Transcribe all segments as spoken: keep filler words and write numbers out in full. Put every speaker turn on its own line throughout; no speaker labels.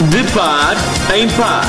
De par em par.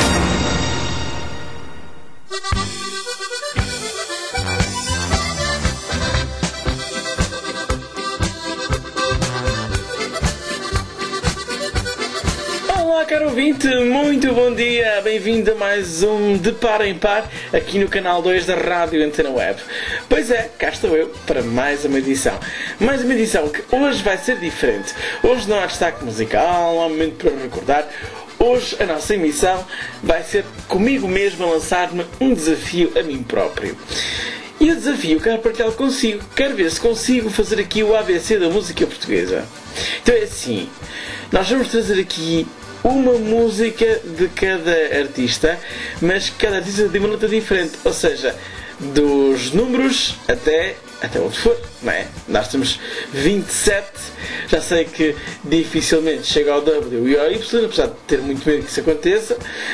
Olá, caro ouvinte, muito bom dia, bem-vindo a mais um De Par em Par, aqui no canal dois da Rádio Antena Web. Pois é, cá estou eu para mais uma edição. Mais uma edição que hoje vai ser diferente. Hoje não há destaque musical, não há momento para recordar. Hoje a nossa emissão vai ser comigo mesmo a lançar-me um desafio a mim próprio. E o desafio quero partilhá-lo consigo. Quero ver se consigo fazer aqui o A B C da música portuguesa. Então é assim, nós vamos trazer aqui uma música de cada artista, mas cada artista tem uma nota diferente, ou seja, dos números até, até onde for, não é? Nós temos vinte e sete, já sei que dificilmente chega ao W e ao Y, apesar de ter muito medo que isso aconteça,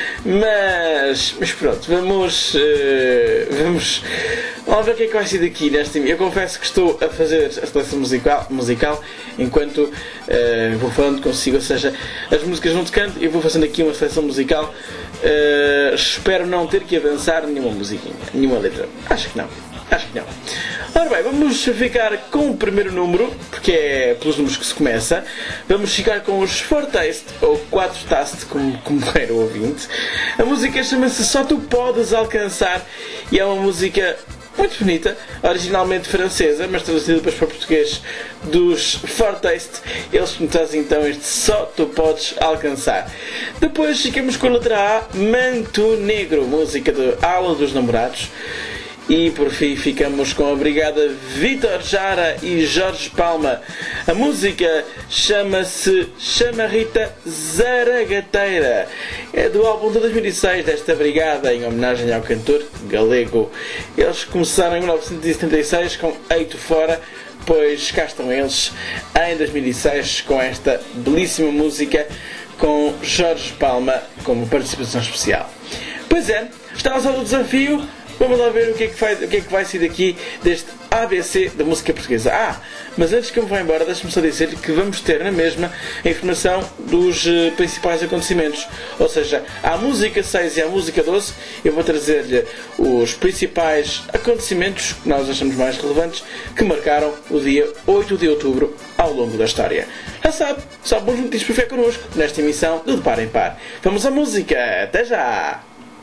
mas, mas pronto, vamos, uh, vamos, vamos ver o que é que vai ser daqui nesta. Eu confesso que estou a fazer a seleção musical, musical enquanto uh, vou falando consigo, ou seja, as músicas vão tocando e eu vou fazendo aqui uma seleção musical. Uh, espero não ter que avançar nenhuma musiquinha, nenhuma letra. Acho que não, acho que não. Ora bem, vamos ficar com o primeiro número, porque é pelos números que se começa. Vamos ficar com os Four Taste, ou Quatro Taste, como, como era o ouvinte. A música chama-se Só Tu Podes Alcançar e é uma música muito bonita, originalmente francesa, mas traduzida depois para português dos Four Taste. Eles me trazem então este Só Tu Podes Alcançar. Depois ficamos com a letra A, Manto Negro, música de Aula dos Namorados. E por fim ficamos com a brigada Vítor Jara e Jorge Palma. A música chama-se Chamarrita Zaragateira. É do álbum de dois mil e seis desta brigada, em homenagem ao cantor galego. Eles começaram em mil novecentos e setenta e seis com Eito Fora, pois cá estão eles em dois mil e seis com esta belíssima música com Jorge Palma como participação especial. Pois é, está lançado o desafio. Vamos lá ver o que é que vai, o que é que vai ser daqui deste A B C da música portuguesa. Ah, mas antes que eu me vá embora, deixe-me só dizer que vamos ter na mesma a informação dos uh, principais acontecimentos. Ou seja, à música seis e à música doze, eu vou trazer-lhe os principais acontecimentos que nós achamos mais relevantes que marcaram o dia oito de outubro ao longo da história. Já sabe, só bons motivos para ficar connosco nesta emissão de De Par em Par. Vamos à música, até já!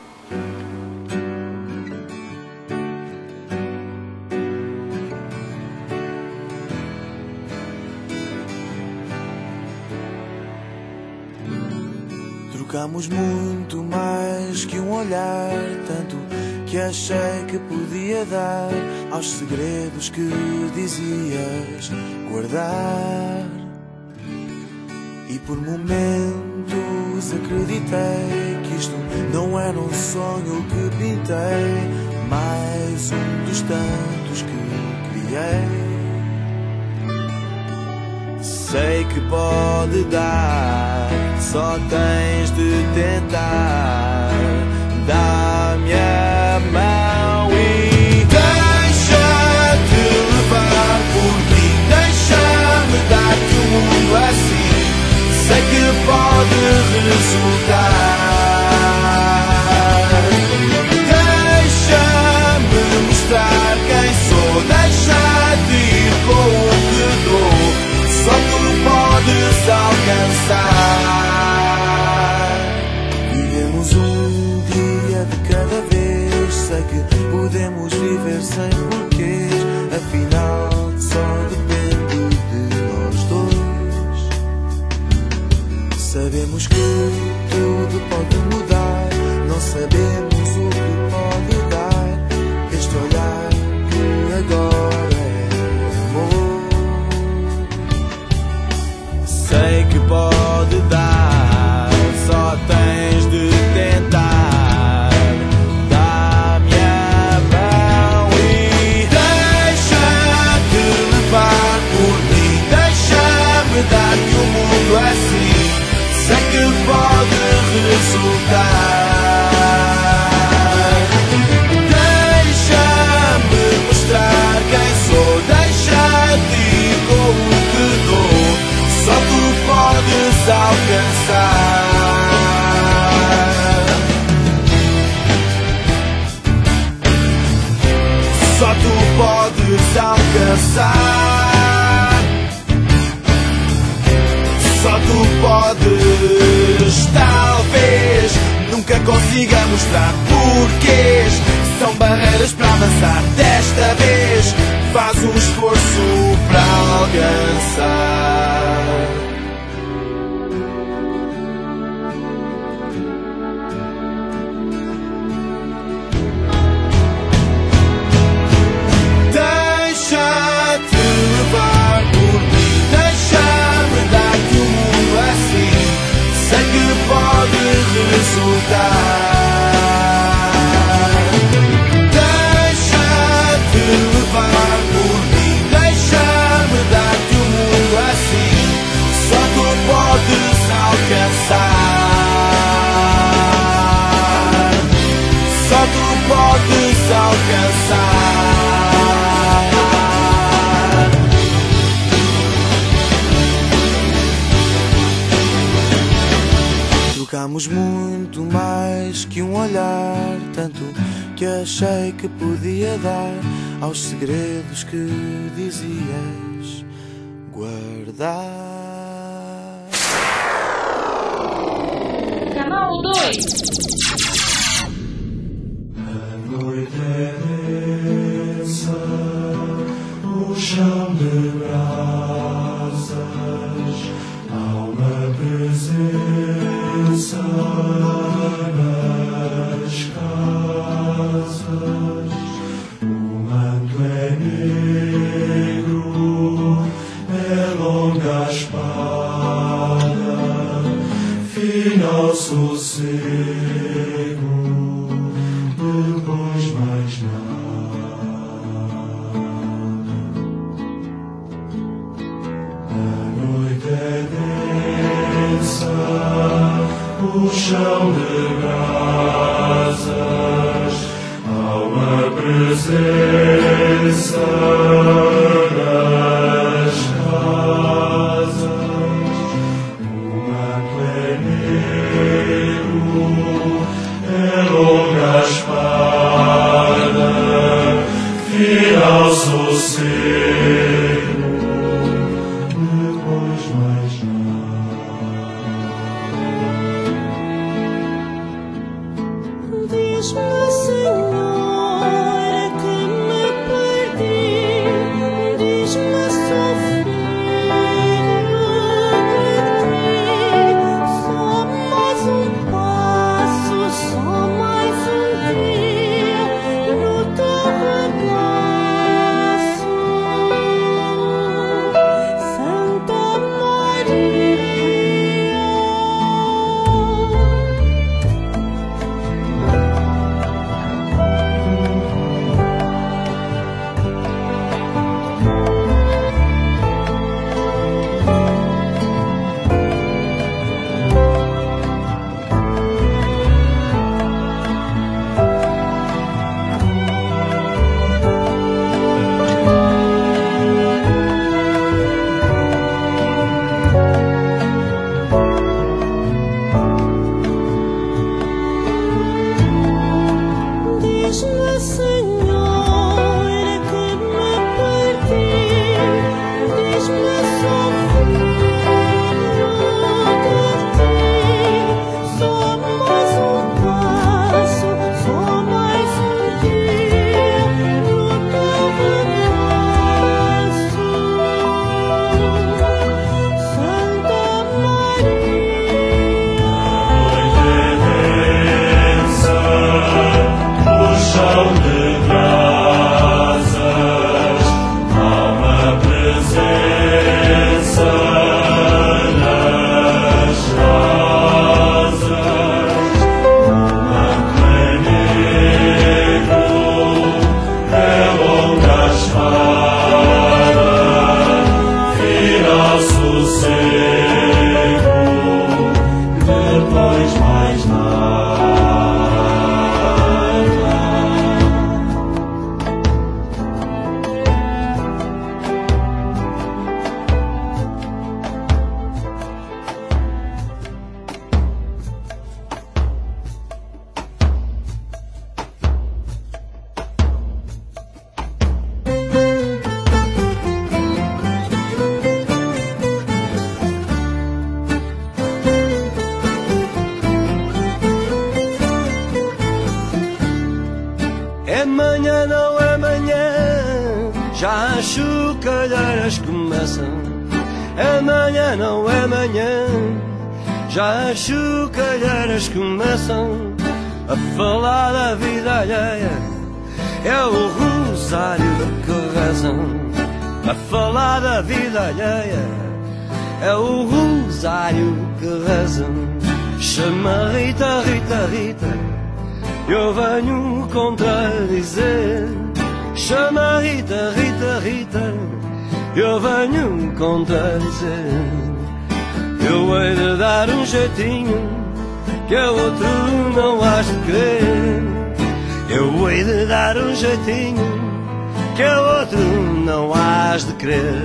Trocamos muito mais que um olhar, tanto que achei que podia dar aos segredos que dizias guardar. E por momentos acreditei que isto não era um sonho que pintei, mais um dos tantos que criei. Sei que pode dar, só tens de tentar. Dá-me a mão e deixa-te levar por mim. Deixa-me dar-te o mundo assim. Sei que pode resultar. Deixa-me mostrar quem sou. Deixa-te ir com o que dou. Só tu podes alcançar. Vivemos um dia de cada vez. Sei que podemos viver sem porquês. Afinal só depende de nós dois. Sabemos que tudo pode mudar. Não sabemos o que pode dar. Este olhar que agora é amor. Sei que pode dar, só tens de tentar. Dá-me a mão e deixa-te levar por mim. Deixa-me dar-te o mundo assim. Sei que pode resultar. Deixa-me mostrar quem sou. Deixa-te ir com o que dou. Só tu podes alcançar. podes. Talvez nunca consiga mostrar porquês, são barreiras para avançar. Desta vez faz um esforço para alcançar. Deixa-te levar por mim, deixa-me dar-te o mundo assim. Sei que pode resultar. Deixa-te levar por mim, deixa-me dar-te o mundo assim. Só tu podes alcançar. Só tu podes alcançar. Trocamos muito mais que um olhar, tanto que achei que podia dar aos segredos que dizias guardar.
Canal dois.
A noite é densa, o chão de brasas, há uma presença nas casas. O manto é negro, é longa a espada, final sossego, depois mais nada. A noite é densa, o chão de brasas, há uma presença nas casas. O manto é negro, é longa a espada, final sossego, depois mais
Diz-me, Senhor, que me perdi. Diz-me, sofri por ti. Só mais um passo, só mais um dia no teu regaço, Santa Maria. Diz-me, Senhor, que me perdi. Diz-me, sofri por ti. Só mais um passo, só mais um dia no teu regaço, Santa Maria.
O chão de brasas, há uma presença nas casas. O manto é negro, é longa a espada, final sossego, depois mais nada.
chocalheiras começam. Amanhã não é manhã, já as chocalheiras começam a falar da vida alheia. É o rosário que rezam, a falar da vida alheia. É o rosário que rezam. Chama Rita, Rita, Rita, eu venho contradizer. Chama Rita, Rita, Rita, eu venho contradizer. Eu hei de dar um jeitinho que o outro não hás de querer. Eu hei de dar um jeitinho que o outro não hás de querer.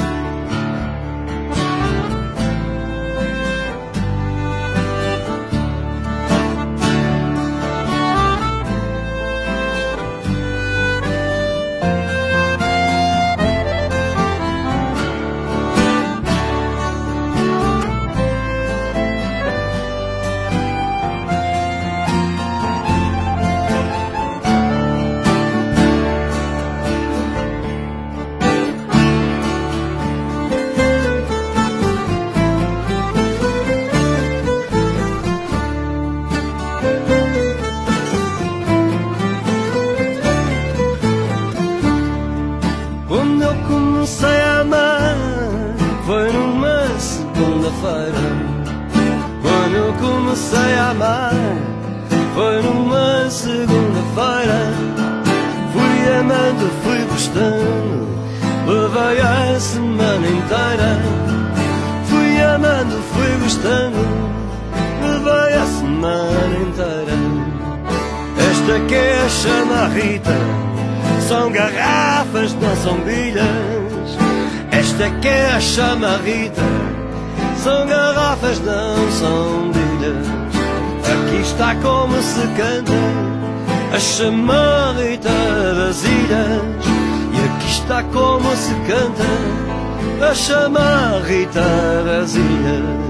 Quando eu comecei a amar, foi numa segunda-feira. Quando eu comecei a amar, foi numa segunda-feira. Fui amando, fui gostando, levei a semana inteira. Fui amando, fui gostando, levei a semana inteira. Esta que é a chama Rita, são garrafas, não são bilhas. Esta que é a chama Rita, são garrafas, não são bilhas. Aqui está como se canta a chama Rita das ilhas. E aqui está como se canta a chama Rita das ilhas.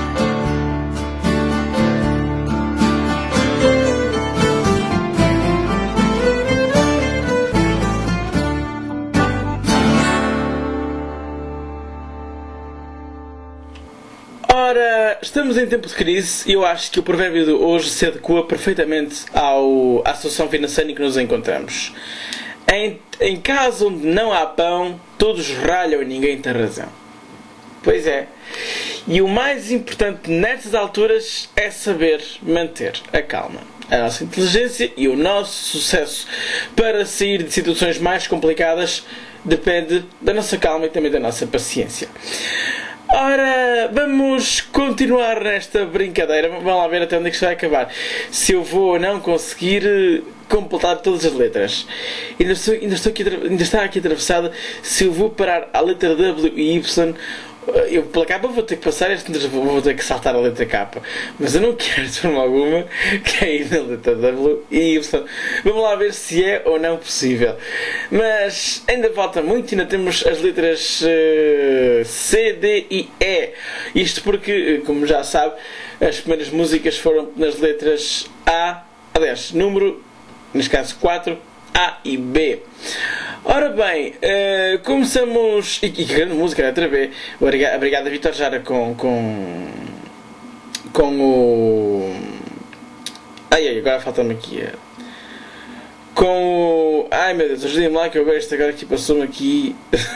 Ora, estamos em tempo de crise e eu acho que o provérbio de hoje se adequa perfeitamente ao, à situação financeira em que nos encontramos. Em, em casa onde não há pão, todos ralham e ninguém tem razão. Pois é. E o mais importante nestas alturas é saber manter a calma. A nossa inteligência e o nosso sucesso para sair de situações mais complicadas depende da nossa calma e também da nossa paciência. Ora, vamos continuar nesta brincadeira. Vamos lá ver até onde é que isto vai acabar. Se eu vou ou não conseguir completar todas as letras. Ainda, estou, ainda, estou aqui, ainda está aqui atravessada. Se eu vou parar à letra W e Y, eu pela capa vou ter que passar este, vou ter que saltar a letra K. Mas eu não quero de forma alguma cair na letra W e Y. Vamos lá ver se é ou não possível. Mas ainda falta muito, ainda temos as letras uh, C, D e E. Isto porque, como já sabe, as primeiras músicas foram nas letras A, aliás, número, neste caso quatro, A e B. Ora bem, uh, começamos. E que grande música, letra B. Obrigado a Vitor Jara com. com. com o. Ai ai, agora falta-me aqui. Com o. Ai meu Deus, ajudem-me lá que eu gosto agora que passou-me aqui.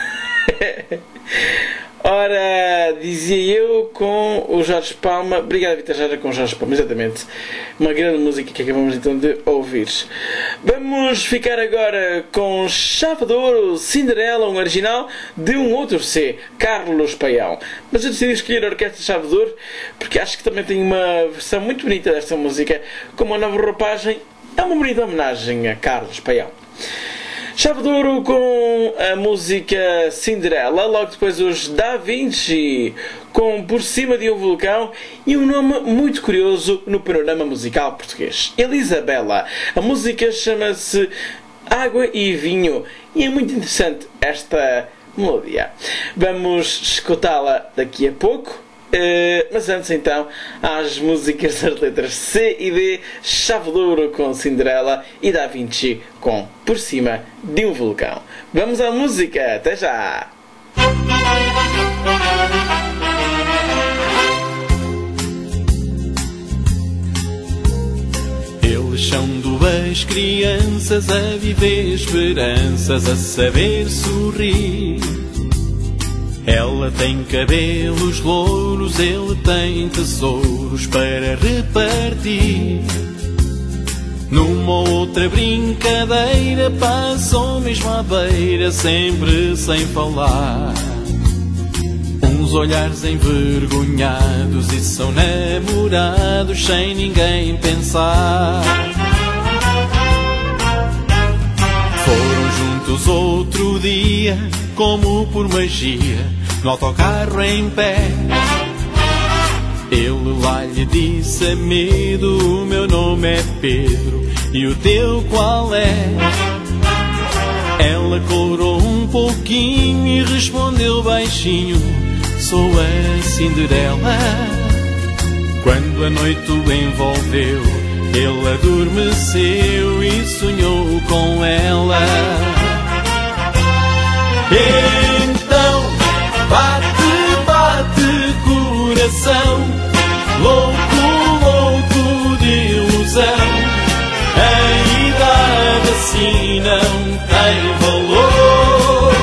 Ora, dizia eu com o Jorge Palma. Obrigado, Vitor Jara, com o Jorge Palma, exatamente. Uma grande música que acabamos então de ouvir. Vamos ficar agora com Chave de Ouro, Cinderela, um original de um outro C, Carlos Paião. Mas eu decidi escolher a Orquestra Chave de Ouro porque acho que também tem uma versão muito bonita desta música, com uma nova roupagem. É uma bonita homenagem a Carlos Paião. Chave de Ouro com a música Cinderela, logo depois os Da Vinci com Por Cima de um Vulcão e um nome muito curioso no panorama musical português, Elisabela. A música chama-se Água e Vinho e é muito interessante esta melodia. Vamos escutá-la daqui a pouco. Uh, mas antes então, às músicas das letras C e D, Chave de Ouro com Cinderela e Da Vinci com Por Cima de um Vulcão. Vamos à música, até já!
Eles são duas crianças a viver esperanças, a saber sorrir. Ela tem cabelos louros, ele tem tesouros para repartir. Numa outra brincadeira passam mesmo à beira, sempre sem falar. Uns olhares envergonhados e são namorados sem ninguém pensar. Foram juntos outro dia, como por magia, no autocarro em pé. Ele lá lhe disse a medo: o meu nome é Pedro, e o teu qual é? Ela corou um pouquinho e respondeu baixinho: sou a Cinderela. Quando a noite o envolveu, ele adormeceu e sonhou com ela. Então bate, bate coração, louco, louco de ilusão. A idade assim não tem valor.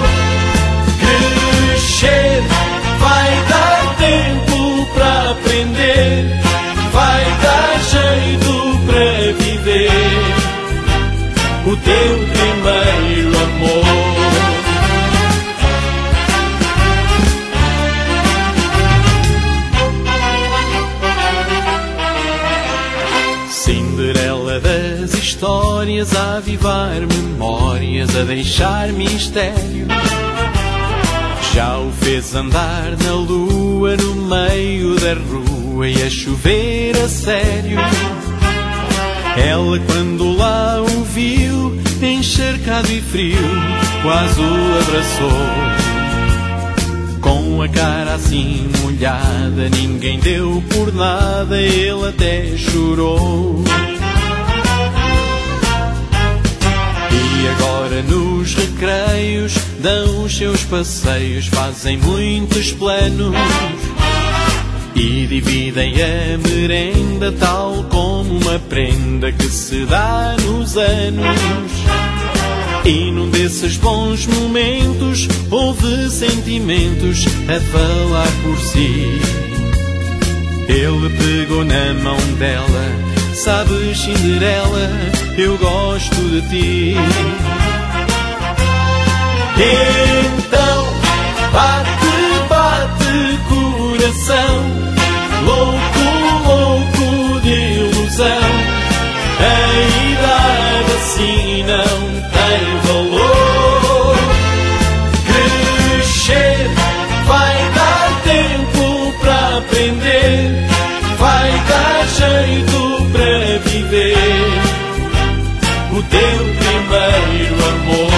Crescer vai dar tempo para aprender, vai dar jeito para viver o teu primeiro amor. Cinderela das histórias, a avivar memórias, a deixar mistério. Já o fez andar na lua, no meio da rua, e a chover a sério. Ela quando lá o viu, encharcado e frio, quase o abraçou. Com a cara assim molhada, ninguém deu por nada, ele até chorou. E agora nos recreios dão os seus passeios, fazem muitos planos e dividem a merenda tal como uma prenda que se dá nos anos. E num desses bons momentos houve sentimentos a falar por si. Ele pegou na mão dela: sabes, Cinderela, eu gosto de ti. Então bate, bate coração, louco, louco de ilusão. A idade assim não tem valor. Crescer vai dar tempo para aprender, vai dar jeito para viver o teu primeiro amor.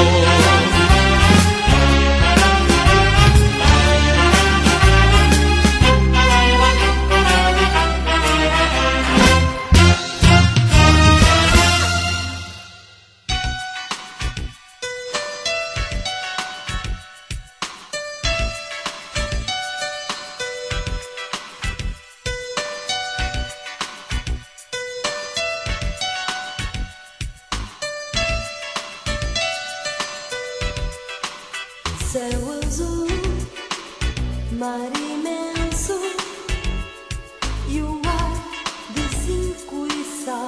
Céu azul, mar imenso e o ar de zinco e sal.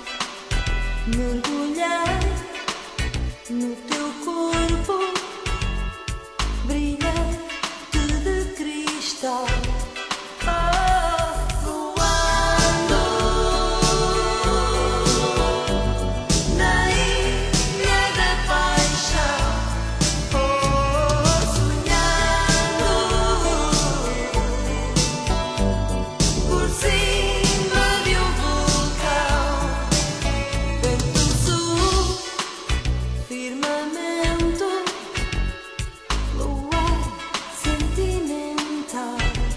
Mergulhar no teu corpo, brilhante de cristal. Firmamento, luar sentimental.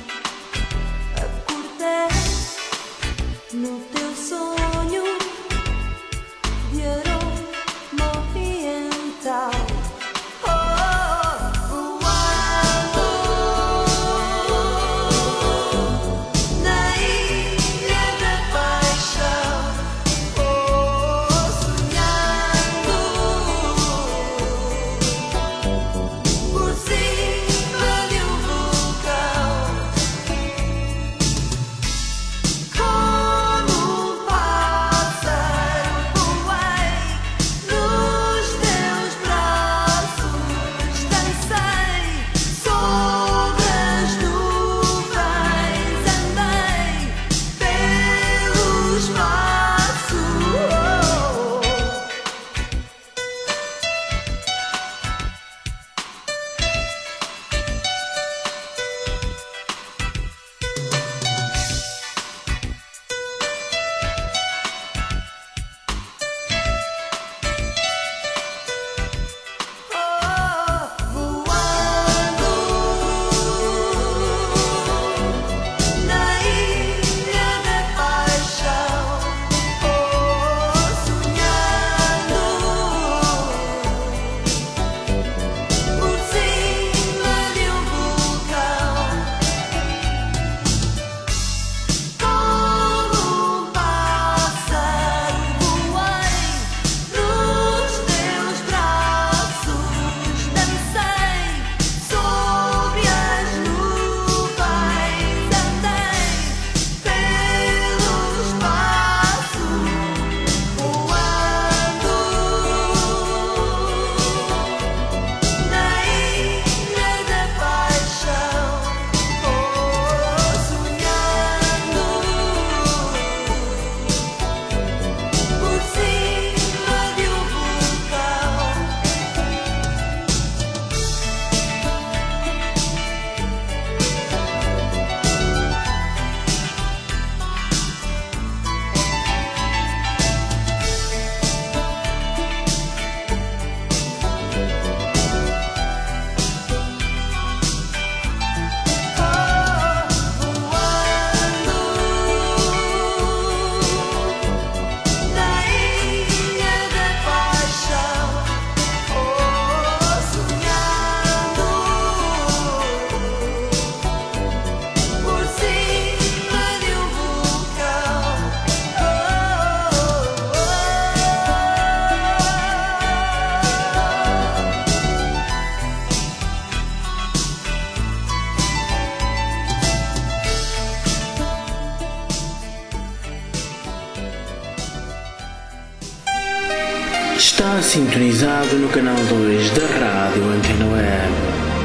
Está sintonizado no canal dois da Rádio Antena Web.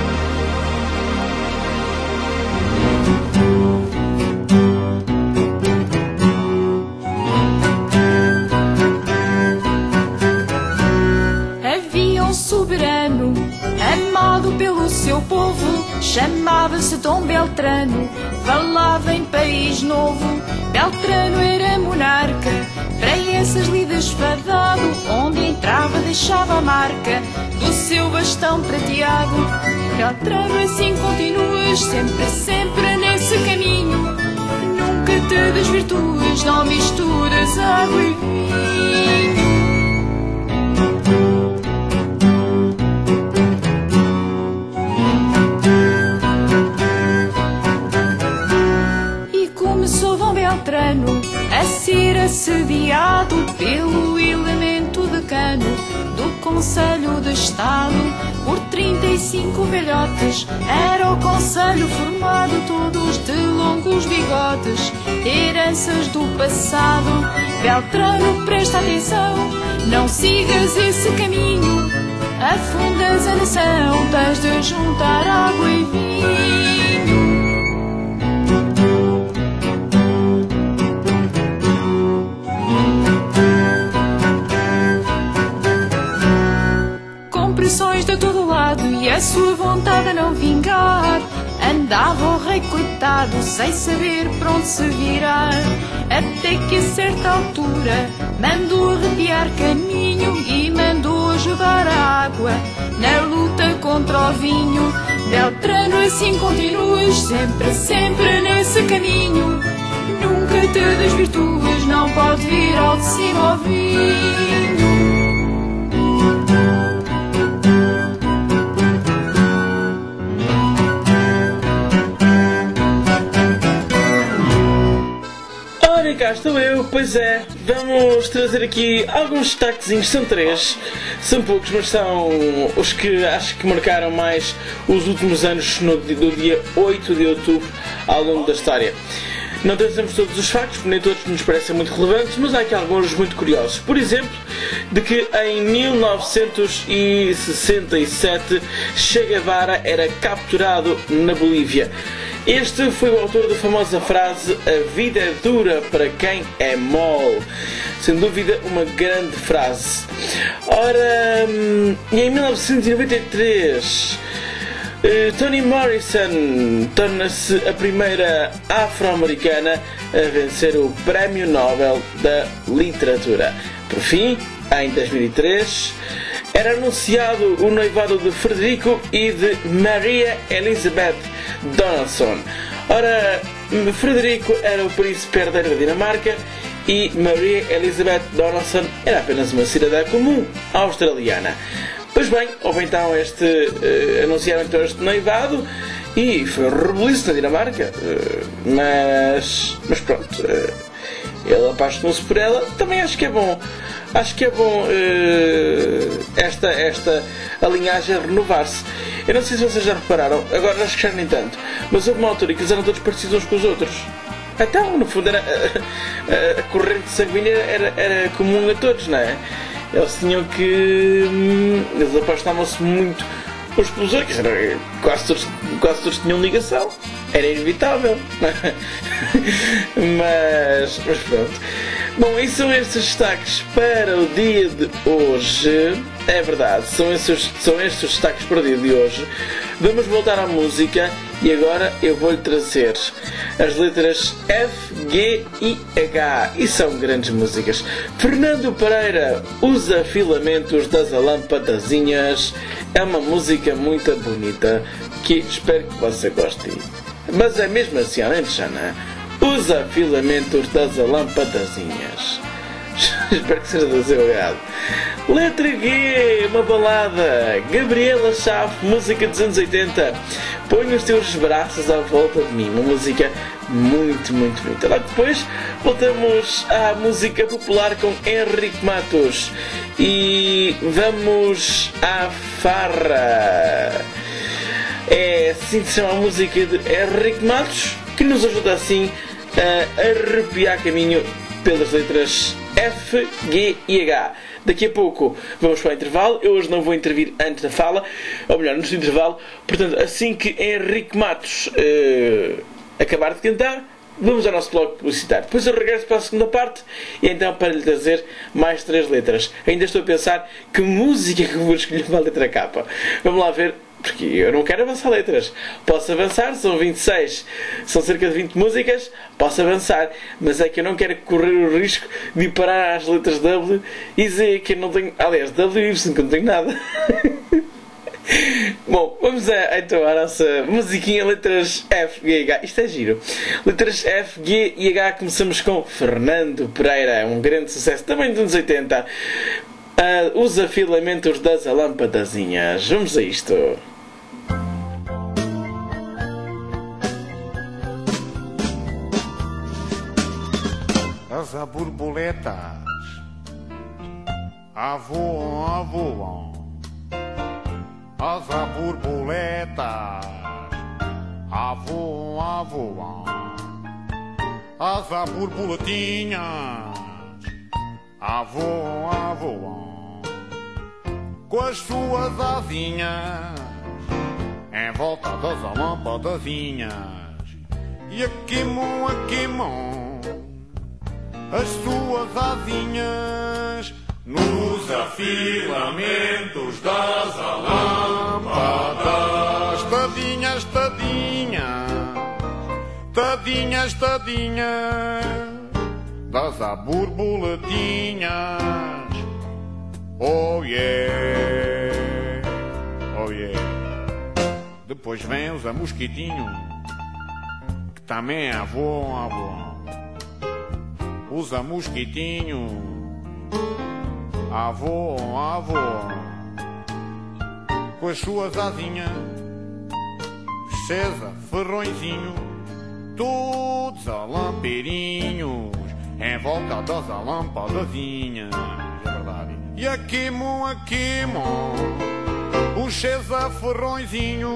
Havia um soberano, amado pelo seu povo, chamava-se Dom Beltrano, falava em país novo. Beltrano era monarca, para essas lidas fadado, onde entrava deixava a marca do seu bastão prateado. Beltrano, assim continuas, sempre, sempre nesse caminho, nunca te desvirtuas, não misturas água e vinho. Beltrano a ser assediado pelo elemento decano do Conselho de Estado por trinta e cinco velhotes. Era o conselho formado todos de longos bigodes, heranças do passado. Beltrano, presta atenção, não sigas esse caminho, afundas a nação, tens de juntar água e vinho. De todo lado e a sua vontade a não vingar, andava o rei coitado sem saber para onde se virar, até que a certa altura mandou arrepiar caminho e mandou ajudar a água na luta contra o vinho. Beltrano, assim continuas, sempre, sempre nesse caminho, nunca te desvirtuas, não pode vir ao de cima o vinho.
Ora, cá estou eu, pois é, vamos trazer aqui alguns destaquezinhos, são três, são poucos, mas são os que acho que marcaram mais os últimos anos no, do dia oito de outubro ao longo da história. Não trazemos todos os factos, porque nem todos nos parecem muito relevantes, mas há aqui alguns muito curiosos. Por exemplo, de que em mil novecentos e sessenta e sete Che Guevara era capturado na Bolívia. Este foi o autor da famosa frase "A vida é dura para quem é mole". Sem dúvida, uma grande frase. Ora, e em mil novecentos e noventa e três... Uh, Toni Morrison torna-se a primeira afro-americana a vencer o Prémio Nobel da Literatura. Por fim, em dois mil e três, era anunciado o noivado de Frederico e de Maria Elizabeth Donaldson. Ora, Frederico era o príncipe herdeiro da Dinamarca e Maria Elizabeth Donaldson era apenas uma cidadã comum australiana. Pois bem, houve então este, uh, anunciaram então este noivado e foi um rebuliço na Dinamarca, uh, mas, mas pronto, uh, ele apaixonou-se por ela. Também acho que é bom, acho que é bom uh, esta, esta a linhagem renovar-se. Eu não sei se vocês já repararam, agora acho que já nem tanto, mas houve uma altura em que eles eram todos parecidos uns com os outros. Então, no fundo, era, a, a corrente sanguínea era, era comum a todos, não é? Eles tinham que... Eles apaixonavam-se muito uns pelos outros. Quase todos, quase todos tinham ligação. Era inevitável. mas, mas pronto. Bom, e são estes destaques para o dia de hoje. É verdade, são estes, são estes os destaques para o dia de hoje. Vamos voltar à música e agora eu vou-lhe trazer as letras F, G e H. E são grandes músicas. Fernando Pereira, Usa Filamentos das Alampadazinhas. É uma música muito bonita que espero que você goste. Mas é mesmo assim, além de Xana, Usa Filamentos das Alampadazinhas. Espero que seja do seu agrado. Letra G, uma balada. Gabriela Chave, música dos anos oitenta. Põe os teus braços à volta de mim. Uma música muito, muito bonita. Lá depois voltamos à música popular com Henrique Matos. E vamos à farra. É assim que se chama a música de Henrique Matos, que nos ajuda assim a arrepiar caminho pelas letras F, G e H. Daqui a pouco vamos para o intervalo. Eu hoje não vou intervir antes da fala, ou melhor, antes do intervalo. Portanto, assim que Henrique Matos uh, acabar de cantar, vamos ao nosso bloco publicitário. Depois eu regresso para a segunda parte e então para lhe trazer mais três letras. Ainda estou a pensar que música que eu vou escolher para a letra K. Vamos lá ver, porque eu não quero avançar letras. Posso avançar, são vinte e seis, são cerca de vinte músicas, posso avançar, mas é que eu não quero correr o risco de ir parar às letras W e dizer que eu não tenho, aliás, W e Y, que eu não tenho nada. Bom, vamos a, então à nossa musiquinha, letras F, G e H. Isto é giro. Letras F, G e H. Começamos com Fernando Pereira, um grande sucesso também dos anos oitenta. Uh, os afilamentos das lâmpadazinhas. Vamos a isto.
As borboletas avoam, avoam. As borboletas avoam, avoam. As borboletinhas avoam, avoam. Com as suas asinhas em volta das lâmpadazinhas. E a queimam, a queimam as suas asinhas nos afilamentos das lâmpadas. Tadinhas, tadinhas, tadinhas, tadinhas das borboletinhas. Oh yeah, oh yeah. Depois vem os mosquitinhos, que também voam, voam. Os mosquitinhos voam, voam. Com as suas asinhas, César, ferrõezinho, todos a lampeirinhos em volta das lâmpadazinhas. É verdade. E a queimam, a queimam os César, ferrõezinhos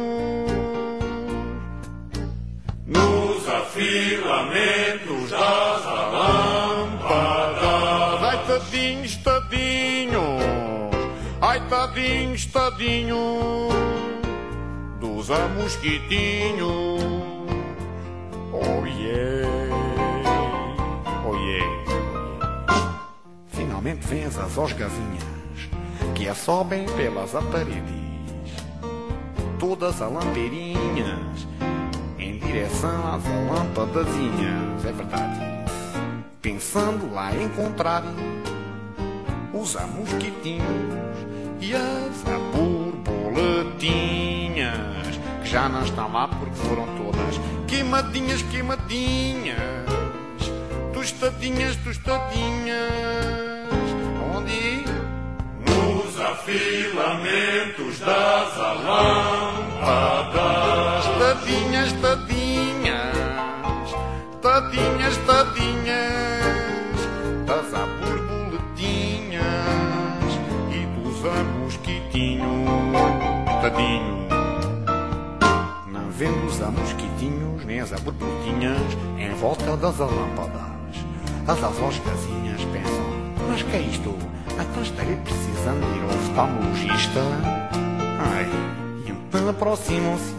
nos afilamentos das lâmpadas. Ai, tadinhos, tadinhos, ai, tadinhos, tadinhos dos mosquitinhos. Oh yeah, oh yeah. Finalmente vêm as osgazinhas que a sobem pelas paredes, todas as lampeirinhas em direção às lâmpadazinhas. É verdade. Pensando lá encontrar os mosquitinhos e as borboletinhas, que já não estão lá porque foram todas queimadinhas, queimadinhas, tostadinhas, tostadinhas. Onde? Nos afilamentos das lâmpadas. Tadinhas, tadinhas, tadinhas, tadinhas das borboletinhas e dos mosquitinhos. Tadinho. Não vendo os mosquitinhos nem as borboletinhas em volta das lâmpadas. As osgazinhas pensam: mas que é isto? Então estarei precisando ir ao oftalmologista. Ai, e então aproximam-se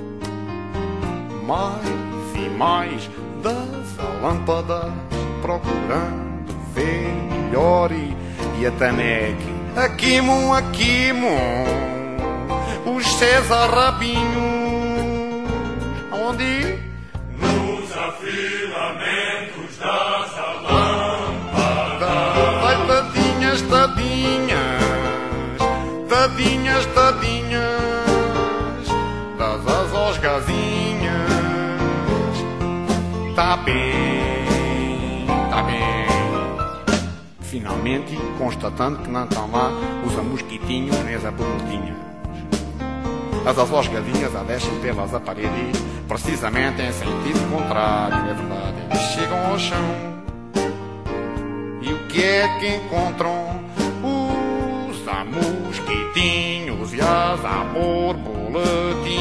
mais e mais das lâmpadas, procurando ver melhor e, e até negue. Aquimam, aquimam os César rabinhos. Aonde? Nos afilamentos das lâmpadas. Ai, tadinhas, tadinhas, tadinhas, tadinhas das osgazinhas. Tá bem, tá bem. Finalmente, constatando que não estão lá os mosquitinhos nem as borboletinhas. As osgazinhas a descem pelas paredes, precisamente em sentido contrário, é verdade. Eles chegam ao chão. E o que é que encontram? Os mosquitinhos e as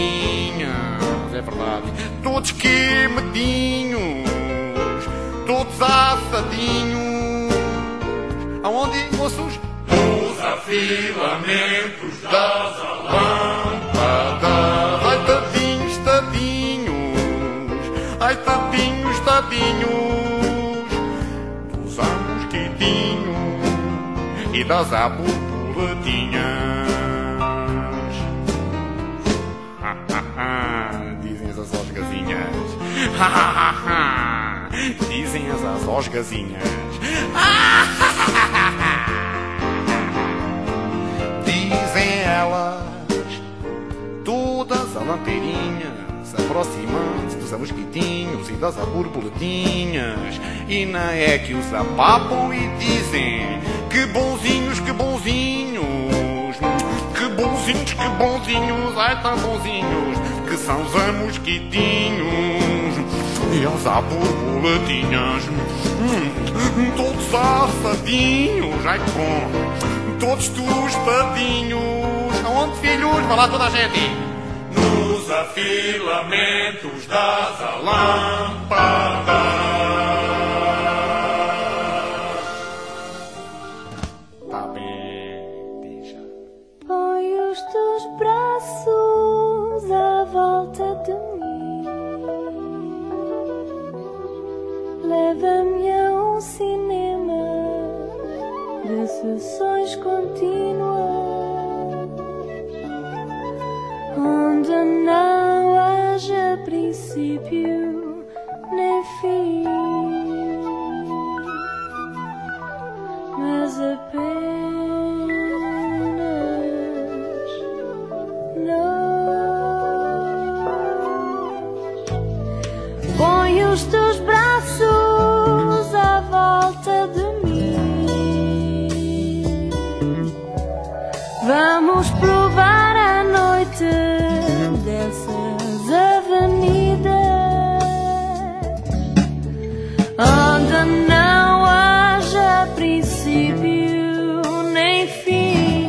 borboletinhas. É verdade. Todos queimadinhos, todos todos assadinhos. Aonde, moços? Nos afilamentos das lâmpadas. Ai, tadinhos, tadinhos. Ai, tadinhos, tadinhos. Dos mosquitinhos e das borboletinhas. Dizem as osgazinhas. Dizem as osgazinhas. Dizem elas, todas a lampeirinhas, aproximando-se dos mosquitinhos e das borboletinhas. E não é que os apapam e dizem: que bonzinhos, que bonzinhos, que bonzinhos, que bonzinhos, ai tão bonzinhos, que são os mosquitinhos e as borboletinhas. Hum, todos assadinhos, ai que bom, todos tostadinhos. Aonde, filhos? Vai lá toda a gente. Nos afilamentos das lâmpadas. Tá bem, deixa.
Põe os teus braços à volta de mim. Leva-me a um cinema de sessões contínuas, onde não haja princípio nem fim, mas apenas nós. Põe os teus braços à volta de mim. Vamos provar a noite dessas avenidas, onde não haja princípio nem fim,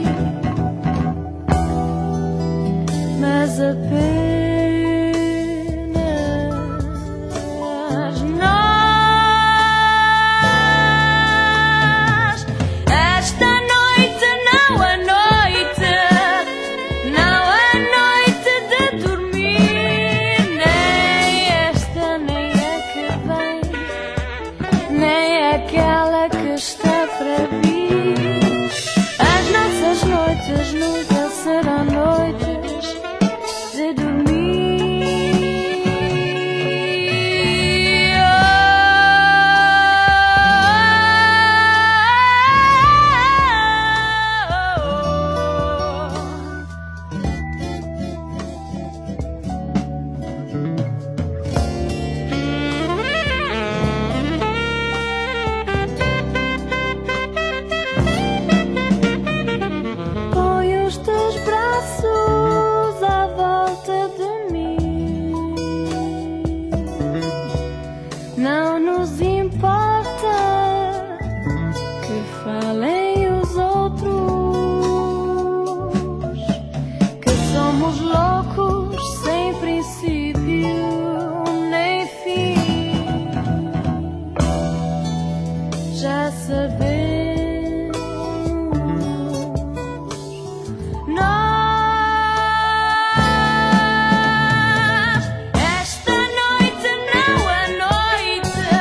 mas apenas nós. Esta noite não é noite, não é noite de dormir, nem esta, nem a que vem, nem aquela que está para vir. As nossas noites nunca serão noites de dormir. Põe os teus braços à volta de mim. Não nos importa que falem os outros, que somos loucos sem princípio nem fim. Já sabemos. Nós, esta noite não é noite,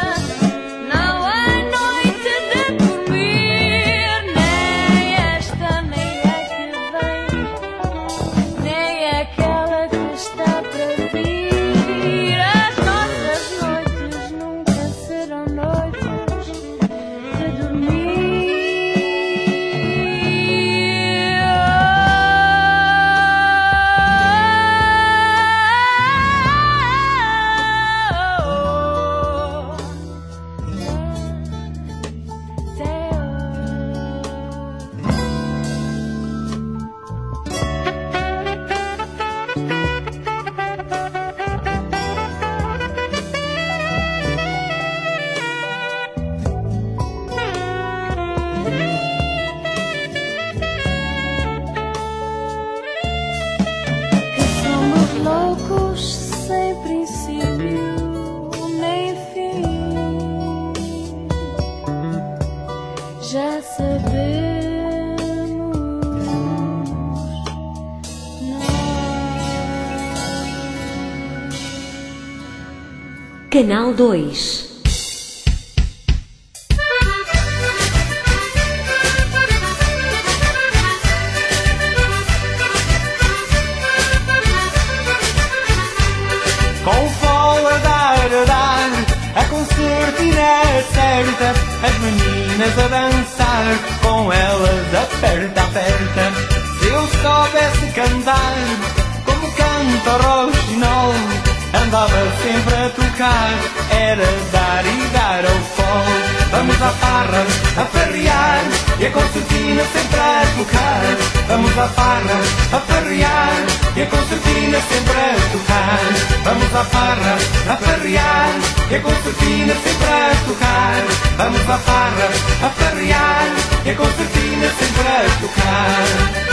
Canal dois.
Com o sol a dar, a dar, a concertina certa, as meninas a dançar, com elas aperta, aperta. Se eu soubesse cantar, como canta o roxinol, andava sempre a tocar, era dar e dar ao sol. Vamos à farra, a farrear, e a concertina sempre a tocar. Vamos à farra, a farrear, e a concertina sempre a tocar. Vamos à farra, a farrear, e a concertina sempre a tocar. Vamos à farra, a farrear, e a concertina sempre a tocar.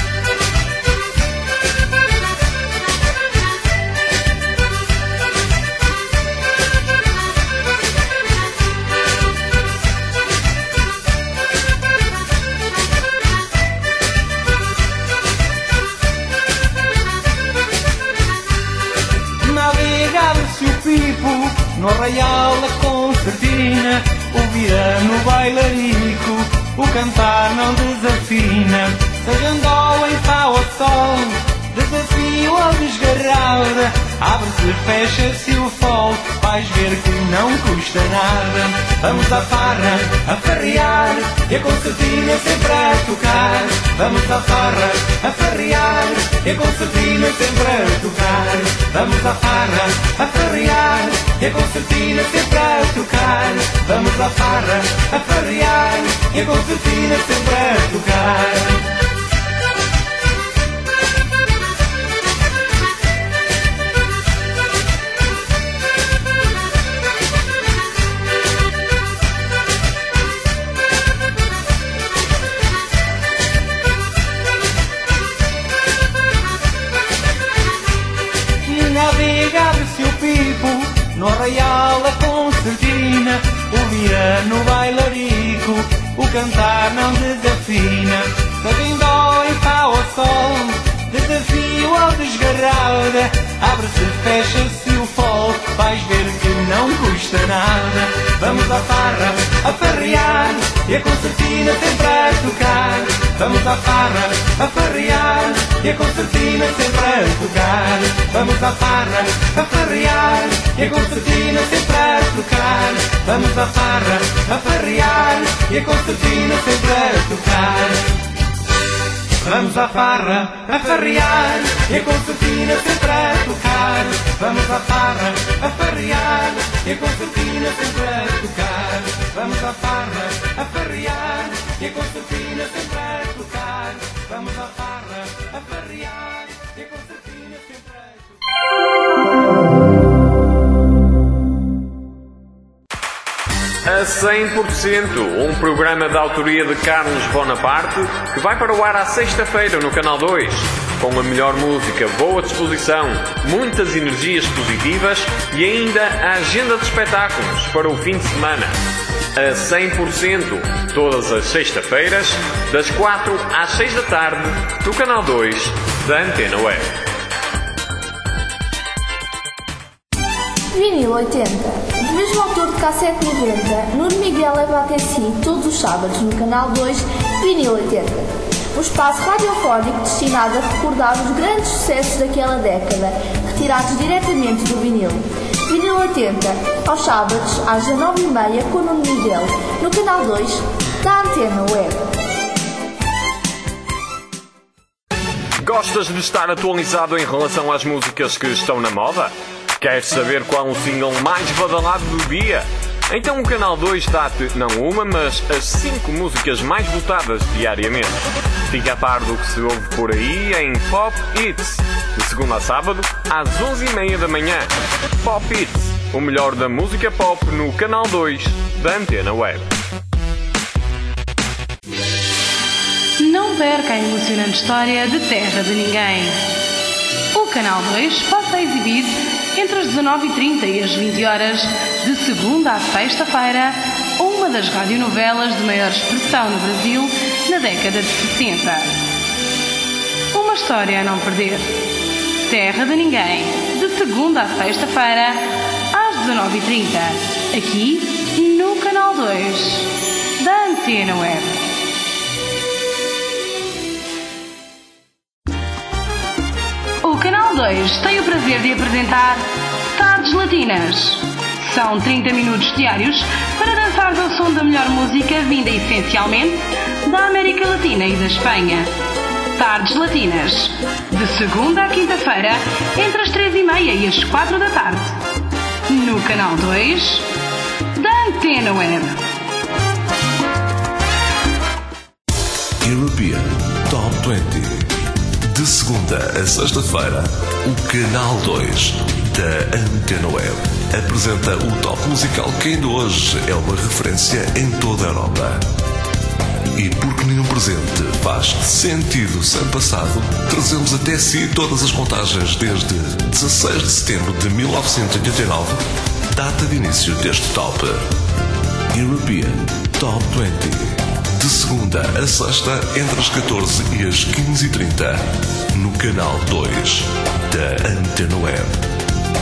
Navegava-se o pipo no arraial da concertina, ouvia no bailarico o cantar não desafina. Seja andou em fá ou sol, desafio ou desgarrada, abre-se, fecha-se o fol, vais ver que não custa nada. Vamos à farra, a farrear, e a concertina sempre a tocar. Vamos à farra, a farrear, e a concertina sempre a tocar. Vamos à farra, a farrear, e a concertina sempre a tocar. Vamos à farra, a farrear, e a concertina sempre a tocar. Navegava-se o pipo no arraial da concertina, ouvia no bailarico o cantar não desafina. Seja em dó, em fá ou sol, desafio ou desgarrada, abre-se, fecha-se o fol, vais ver que não custa nada. Vamos à farra, a farrear, e a concertina sempre a tocar. Vamos à farra, a farrear, e a concertina sempre a tocar. Vamos à farra, a farrear, e a concertina sempre a tocar. Vamos à farra, a farrear, e a concertina sempre a tocar. Vamos à farra, a farrear, e a concertina sempre a tocar. Vamos à farra, a farrear, e a concertina sempre a tocar. Vamos à farra, a farrear, e a concertina sempre a tocar. Vamos à farra, a farrear, e a concertina sempre a
A cem por cento, um programa de autoria de Carlos Bonaparte, que vai para o ar à sexta-feira no Canal dois, com a melhor música, boa disposição, muitas energias positivas e ainda a agenda de espetáculos para o fim de semana. A cem por cento, todas as sextas-feiras, das quatro às seis da tarde, do Canal dois da Antena Web.
Vinil oitenta. O mesmo autor de Cassete noventa, Nuno Miguel leva até si todos os sábados no Canal dois Vinil oitenta. Um espaço radiofónico destinado a recordar os grandes sucessos daquela década, retirados diretamente do vinil. Vinil oitenta, aos sábados às dezanove e meia com Nuno Miguel, no Canal dois da Antena Web.
Gostas de estar atualizado em relação às músicas que estão na moda? Queres saber qual o single mais badalado do dia? Então o Canal dois dá-te não uma, mas as cinco músicas mais votadas diariamente. Fica a par do que se ouve por aí em Pop Hits, de segunda a sábado, às onze e meia da manhã. Pop Hits, o melhor da música pop no Canal dois da Antena Web.
Não perca a emocionante história de Terra de Ninguém. O Canal dois passa a exibir entre as dezanove e trinta e as vinte horas, de segunda à sexta-feira, uma das radionovelas de maior expressão no Brasil na década de sessenta. Uma história a não perder. Terra de Ninguém, de segunda à sexta-feira, às
dezanove e trinta, aqui no Canal dois da Antena Web. O Canal dois tem o prazer de apresentar Tardes Latinas. São trinta minutos diários para dançar ao som da melhor música vinda essencialmente da América Latina e da Espanha. Tardes Latinas, de segunda à quinta-feira, entre as três e meia e as quatro da tarde, no Canal dois da Antena Web.
European Top vinte. De segunda a sexta-feira, o Canal dois da Antena Web apresenta o top musical que ainda hoje é uma referência em toda a Europa. E porque nenhum presente faz sentido sem passado, trazemos até si todas as contagens desde dezasseis de setembro de mil novecentos e oitenta e nove, data de início deste top. European Top vinte. De segunda a sexta, entre as catorze e as quinze e trinta, no Canal dois da Antena Web.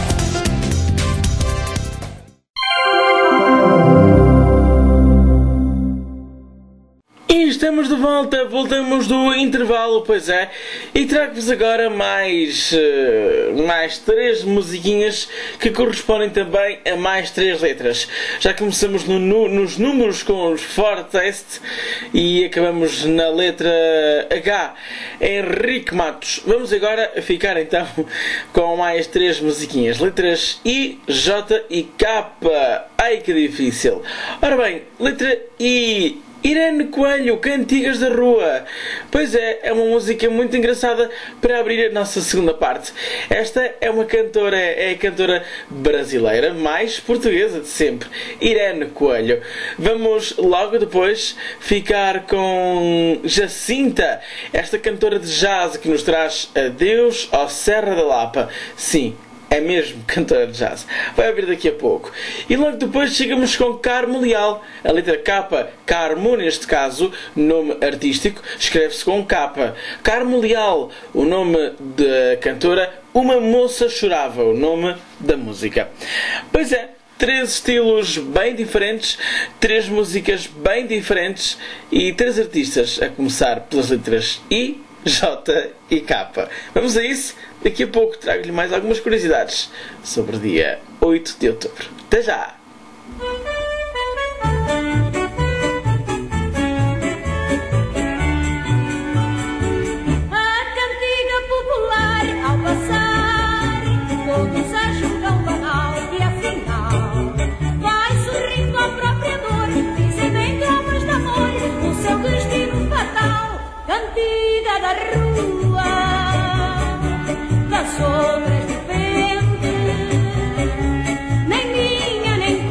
Estamos de volta, voltamos do intervalo, pois é, e trago-vos agora mais, uh, mais três musiquinhas que correspondem também a mais três letras. Já começamos no, no, nos números com os Fortest e acabamos na letra H, Henrique Matos. Vamos agora ficar então com mais três musiquinhas, letras I, J e K. Ai que difícil! Ora bem, letra I, Irene Coelho, Cantigas da Rua. Pois é, é uma música muito engraçada para abrir a nossa segunda parte. Esta é uma cantora, é a cantora brasileira mais portuguesa de sempre, Irene Coelho. Vamos logo depois ficar com Jacinta, esta cantora de jazz que nos traz Adeus ao Serra da Lapa. Sim, é mesmo cantora de jazz. Vai ouvir daqui a pouco. E logo depois chegamos com Carmo Leal. A letra K, Carmo neste caso, nome artístico, escreve-se com K. Carmo Leal, o nome da cantora. Uma Moça Chorava, o nome da música. Pois é, três estilos bem diferentes, três músicas bem diferentes e três artistas, a começar pelas letras I, J e K. Vamos a isso? Daqui a pouco trago-lhe mais algumas curiosidades sobre o dia oito de outubro. Até já!
A cantiga popular ao passar, todos ajudam o banal e afinal vai sorrindo à própria dor, dizendo em tropas de amor o seu destino fatal. Cantiga da rua, das sombras de vento, nem minha nem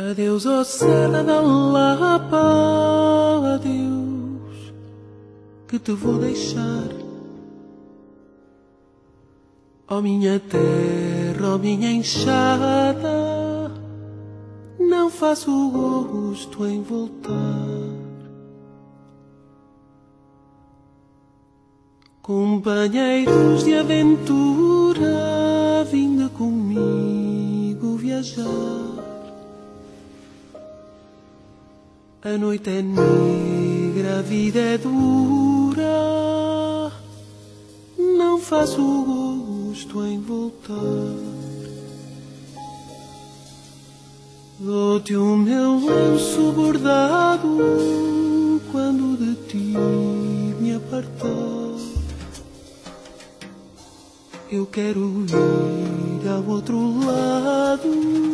Adeus, ó Serra da Lapa, adeus, que te vou deixar. Ó minha terra, ó minha enxada, não faço gosto em voltar. Companheiros de aventura, vinde comigo viajar. A noite é negra, a vida é dura, não faço gosto em voltar. Dou-te o meu lenço bordado quando de ti me apartar. Eu quero ir ao outro lado,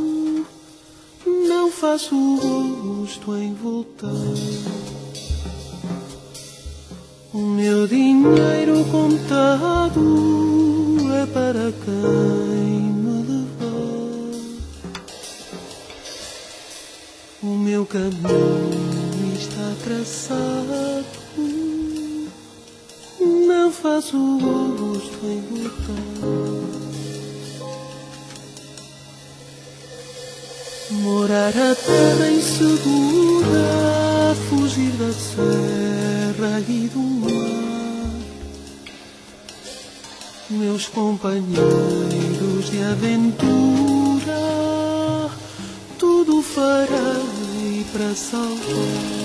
não faço gosto em voltar. O meu dinheiro contado é para quem me levar. O meu caminho está traçado, não faço gosto em voltar. Morar a terra insegura, fugir da serra e do mar. Meus companheiros de aventura, tudo farei para salvar.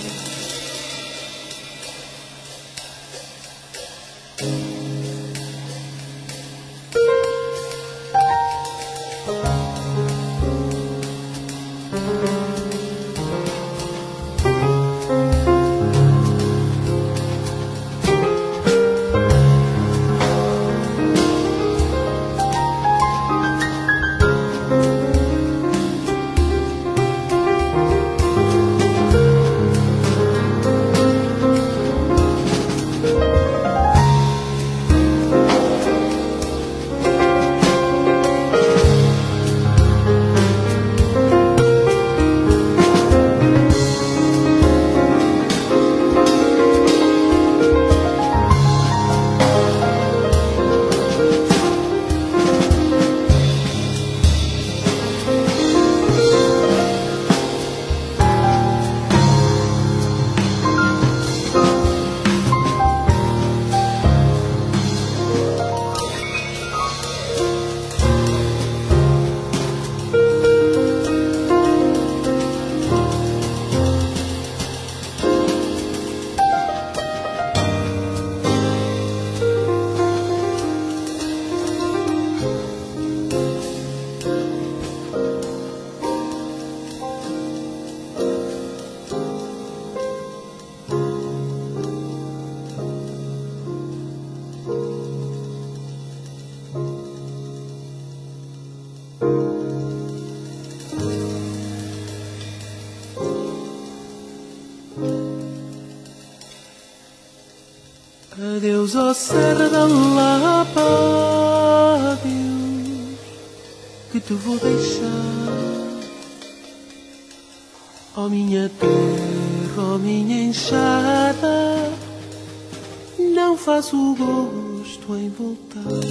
Adeus, ó Serra da Lapa, adeus, que te vou deixar. Ó minha terra, ó minha enxada, não faço gosto em voltar.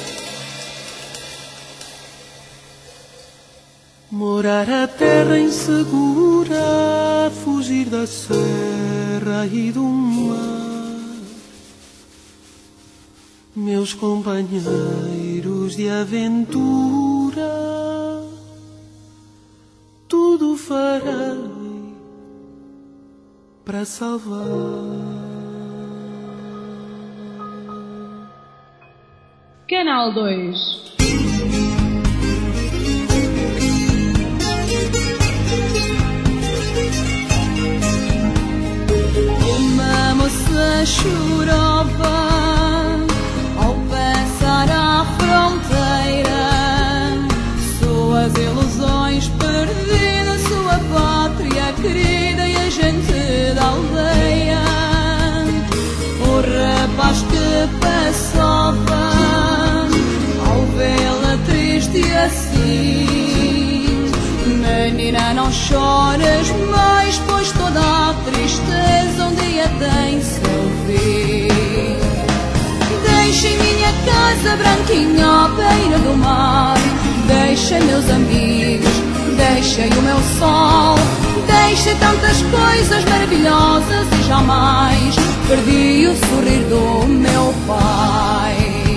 Morar a terra insegura, fugir da serra e do mar. Meus companheiros de aventura, tudo farei para salvar.
Canal dois.
Uma moça chorava ao passar a fronteira, suas ilusões perdidas, sua pátria querida e a gente da aldeia. O rapaz que passava, ao vê-la triste assim, menina, não choras mais, pois toda a tristeza um dia tem seu fim. Deixem minha casa branquinha à beira do mar, deixem meus amigos, deixem o meu sol, deixei tantas coisas maravilhosas e jamais perdi o sorrir do meu pai.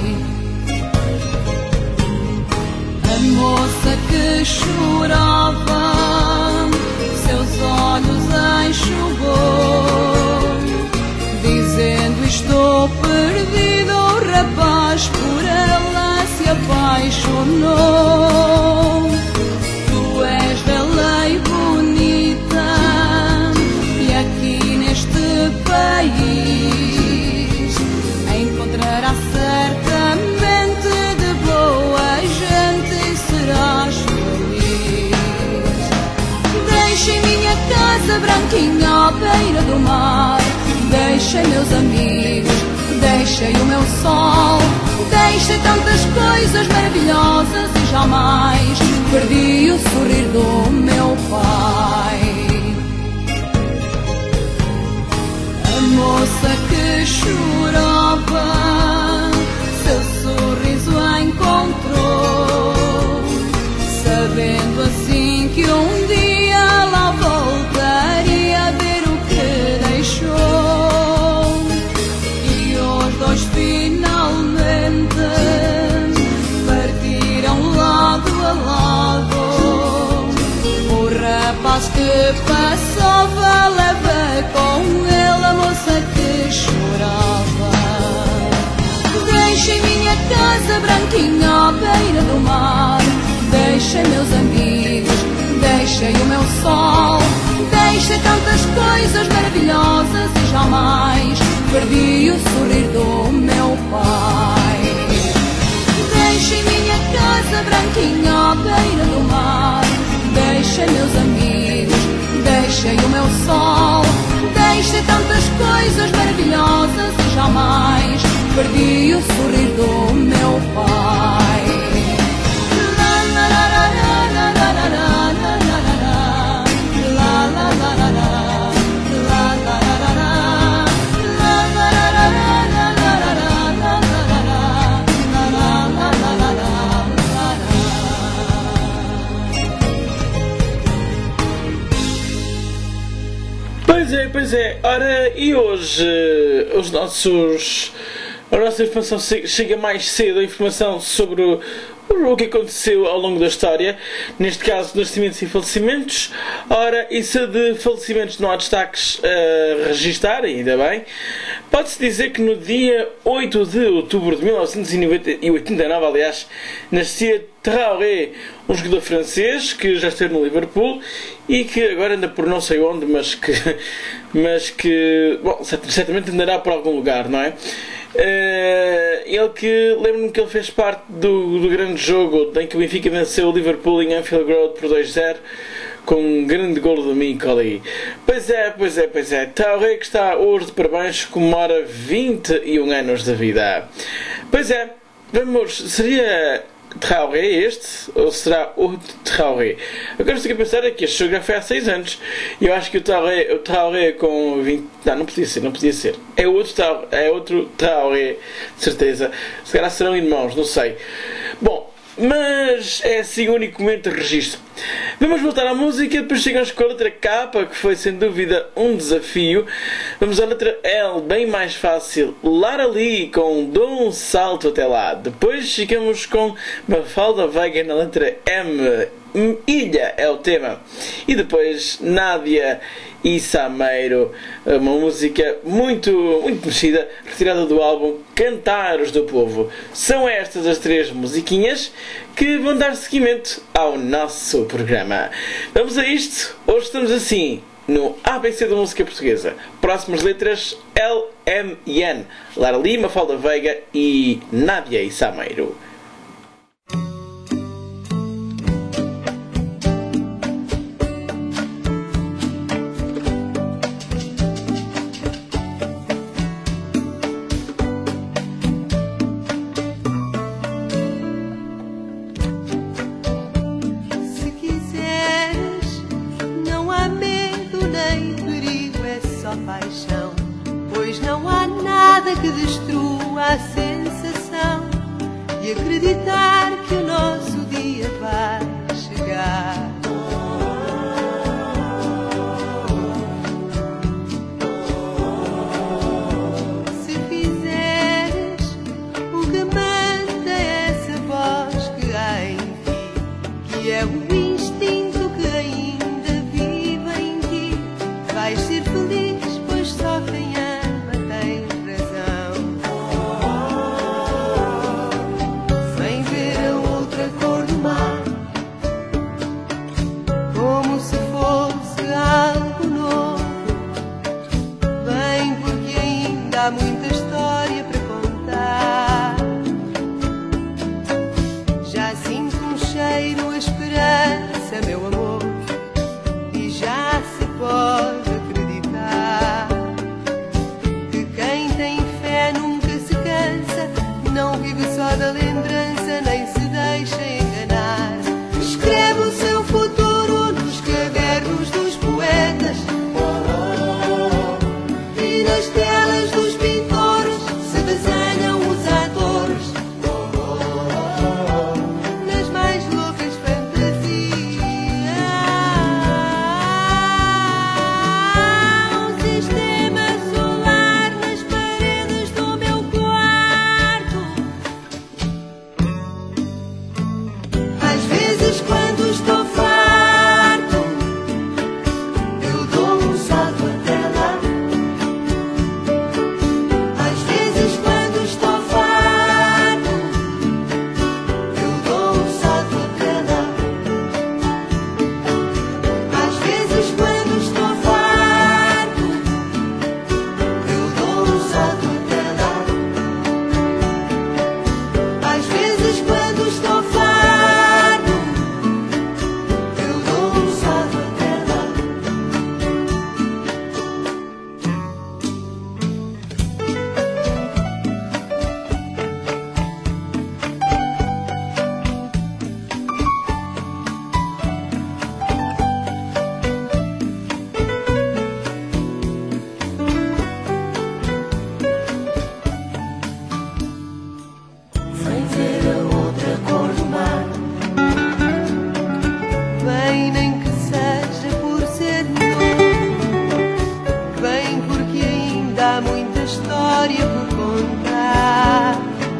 A moça que chorava, seus olhos enxugou, dizendo estou perdido, o rapaz por ela se apaixonou. Tu és bela e bonita, e aqui neste país encontrarás certamente de boa gente e serás feliz. Deixem minha casa branquinha à beira do mar, deixem meus amigos, deixem o meu sol, deixei tantas coisas maravilhosas e jamais perdi o sorrir do meu pai. A moça que chorava, seu sorriso encontrou, sabendo assim que um dia lá voltaria a ver o que deixou. E os dois finalmente partiram lado a lado. O rapaz que passava leva com ele a moça que chorava. Deixem minha casa branquinha à beira do mar, deixem meus amigos, deixem o meu sol, deixei tantas coisas maravilhosas e jamais perdi o sorrir do meu pai. Deixem minha casa branquinha à beira do mar, deixem meus amigos, deixem o meu sol, deixei tantas coisas maravilhosas e jamais perdi o sorrir do meu pai. La la la la la la la la la la la la la la la.
Pois é, pois é. Ora, e hoje uh, os nossos, a nossa informação chega mais cedo, a informação sobre o, o que aconteceu ao longo da história, neste caso nascimentos e falecimentos. Ora, isso de falecimentos não há destaques a registar, ainda bem. Pode-se dizer que no dia oito de outubro de mil novecentos e oitenta e nove, aliás, nascia Traoré, um jogador francês que já esteve no Liverpool e que agora anda por não sei onde, mas que, mas que bom, certamente andará por algum lugar, não é? Uh, ele que, lembro-me que ele fez parte do, do grande jogo em que o Benfica venceu o Liverpool em Anfield Road por dois a zero, com um grande golo do Micoli. Pois é, pois é, pois é. Traoré, que está hoje de parabéns, comemora vinte e um anos de vida. Pois é, vamos, seria Traoré este, ou será outro Traoré? Agora estou a pensar aqui, este jogo já foi há seis anos, e eu acho que o Traoré, o Traoré com vinte... Não, não podia ser, não podia ser. É outro Traoré, é outro Traoré, de certeza. Se calhar serão irmãos, não sei. Bom, mas é assim o único momento de registro. Vamos voltar à música, depois chegamos com a letra K, que foi sem dúvida um desafio. Vamos à letra L, bem mais fácil, Lara Lee com Dou um Salto Até Lá. Depois chegamos com Mafalda Veiga na letra M, Ilha é o tema. E depois Nádia e Sameiro, uma música muito, muito conhecida, retirada do álbum Cantares do Povo. São estas as três musiquinhas que vão dar seguimento ao nosso programa. Vamos a isto. Hoje estamos assim no A B C da música portuguesa. Próximas letras L, M e N. Lara Lee, Mafalda Veiga e Nádia e Sameiro.
nada que destrua a sensação de acreditar que o nosso dia vai chegar. Se fizeres o que manda essa voz que há em ti, que é o instinto que ainda vive em ti, vais ser feliz, pois só quem ama tem razão. Sem ver a outra cor do mar, como se fosse algo novo. Vem porque ainda há muita história para contar. Já sinto um cheiro, a esperança, meu amor, e já se pode acreditar que quem tem fé nunca se cansa, não vive só da lembrança, nem se deixa enganar. Escreve o seu futuro nos cadernos dos poetas e nas telas dos pintores se desenham os atores nas mais loucas fantasias. Um sistema solar nas paredes do meu quarto. Às vezes quando estou farto, eu dou um salto até lá. Às vezes quando estou farto, eu dou um salto até lá. Às vezes quando estou farto, eu dou um salto até lá. Às vezes quando estou farto, eu dou um salto até lá. Sem ver a outra cor do mar, vem nem que seja por ser novo, vem porque ainda há muita história por contar.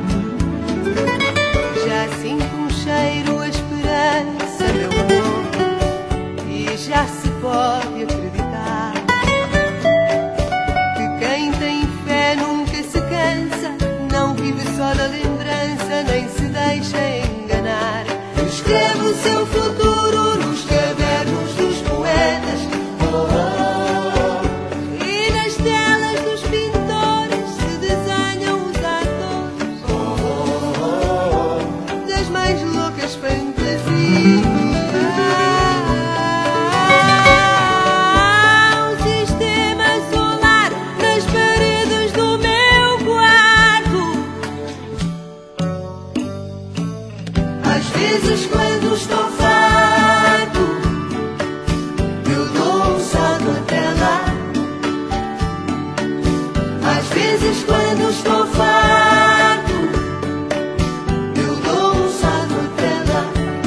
Já sinto um cheiro, a esperança, meu amor, e já se pode acreditar que quem tem fé nunca se cansa, não vive só da lembrança, nem se deixa enganar. Escreve o seu futuro nos cadernos dos poetas e nas telas dos pintores se desenham os atores das mais loucas fantasias. Um sistema solar nas paredes do meu quarto. Às vezes quando estou farto, eu dou um salto até lá. Às vezes quando estou farto, eu dou um salto até lá.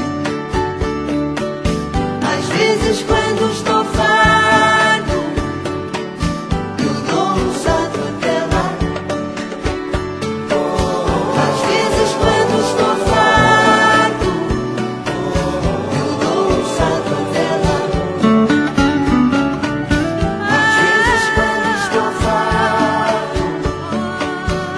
Às vezes quando estou farto, eu dou um salto até lá. Às vezes quando estou farto, eu dou um salto até lá. Às vezes quando estou farto,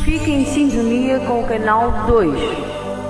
Fique em sintonia com o canal dois.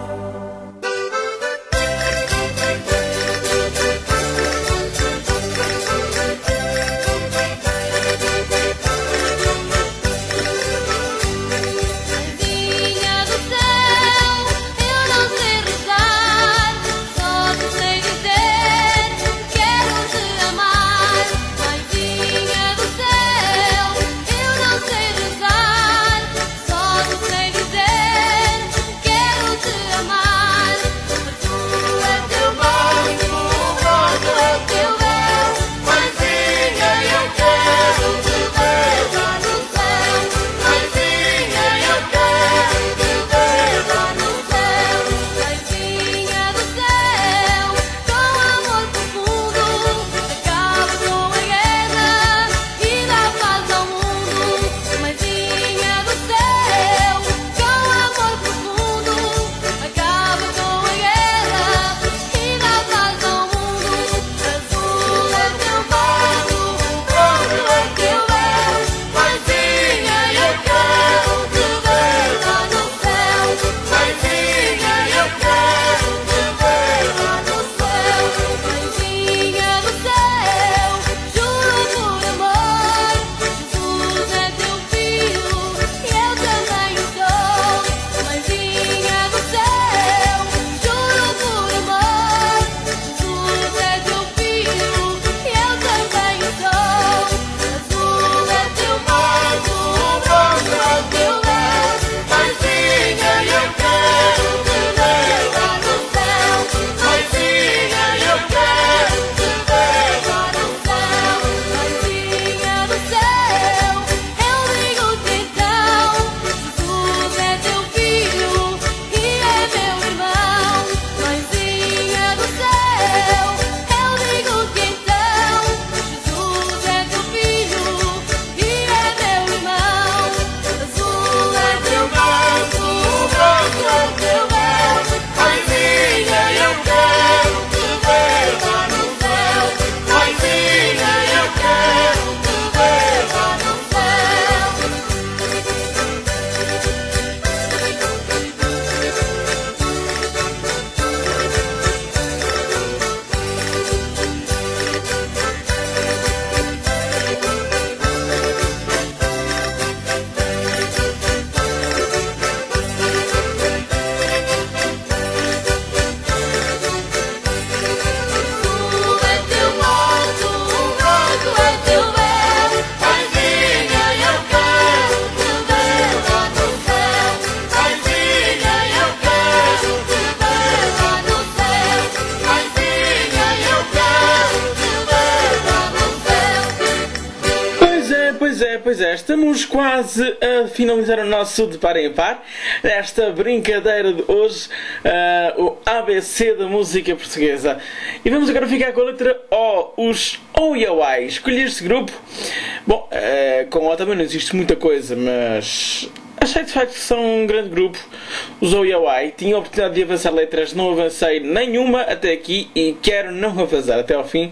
Pois é, estamos quase a finalizar o nosso de par em par, esta brincadeira de hoje, uh, o A B C da música portuguesa. E vamos agora ficar com a letra O, os Oiawai. Escolhi este grupo. Bom, uh, com O também não existe muita coisa, mas achei de facto que são um grande grupo, os Oiawai. Tinha a oportunidade de avançar letras, não avancei nenhuma até aqui e quero não avançar até ao fim.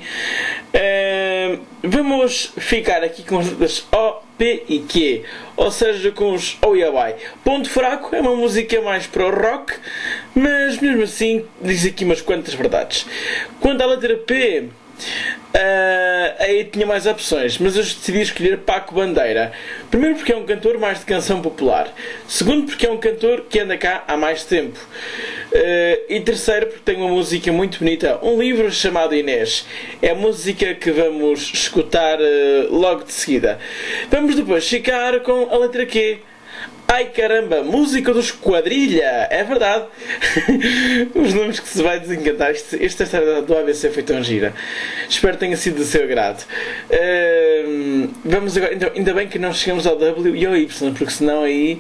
Uh, vamos ficar aqui com as letras O, P e Q, ou seja, com os Oiawai. Ponto Fraco é uma música mais para o rock, mas mesmo assim diz aqui umas quantas verdades. Quanto à letra P, Uh, aí tinha mais opções, mas eu decidi escolher Paco Bandeira. Primeiro porque é um cantor mais de canção popular. Segundo porque é um cantor que anda cá há mais tempo. uh, E terceiro porque tem uma música muito bonita, um livro chamado Inês. É a música que vamos escutar uh, logo de seguida. Vamos depois ficar com a letra Q. Ai caramba, música dos Quadrilha, é verdade. Os nomes que se vai desencantar. Esta história do A B C foi tão gira. Espero que tenha sido do seu agrado. uh, Vamos agora, então, ainda bem que não chegamos ao W e ao Y, porque senão aí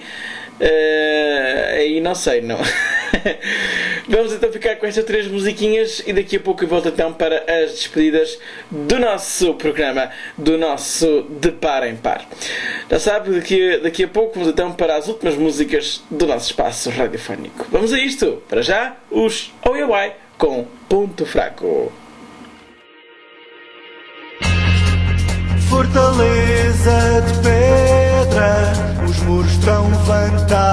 uh, aí não sei, não. Vamos então ficar com estas três musiquinhas e daqui a pouco eu volto então para as despedidas do nosso programa, do nosso De Par em Par. Já sabe, daqui, daqui a pouco vamos então para as últimas músicas do nosso espaço radiofónico. Vamos a isto. Para já, os Oiawai com Ponto Fraco.
Fortaleza de pedra, os muros estão levantados.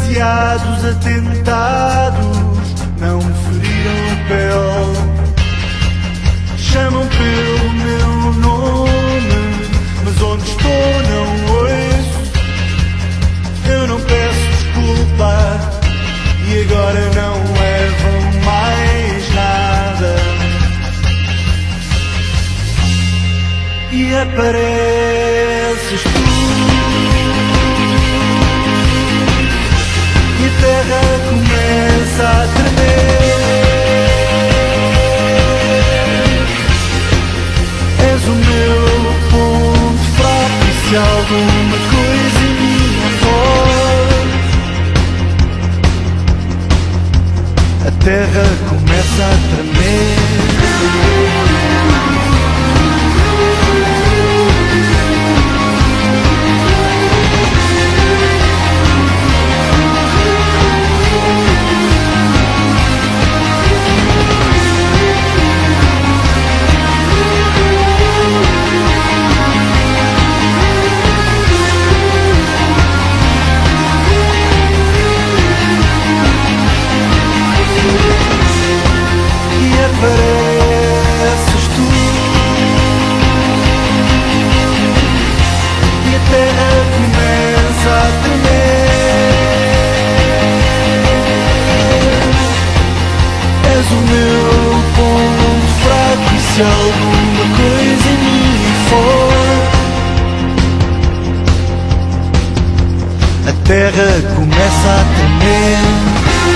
demasiados atentados não me feriram a pele. Chamam pelo meu nome, mas onde estou não ouço. Eu não peço desculpa e agora não levam mais nada. E apareces tu e a terra começa a tremer. És o meu ponto fraco e se alguma coisa em mim é forte, a terra começa a tremer. Apareces tu e a terra começa a tremer. És o meu ponto fraco e se alguma coisa em mim for, a terra começa a tremer.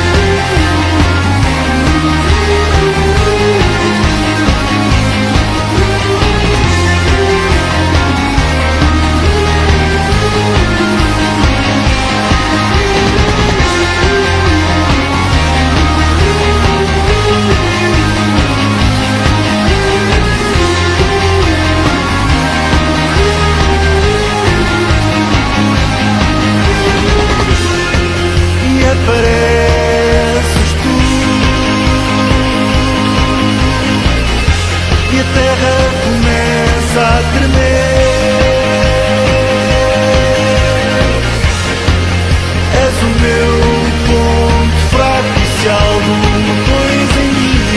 Apareces tu e a terra começa a tremer. És o meu ponto fraco e se alguma coisa em mim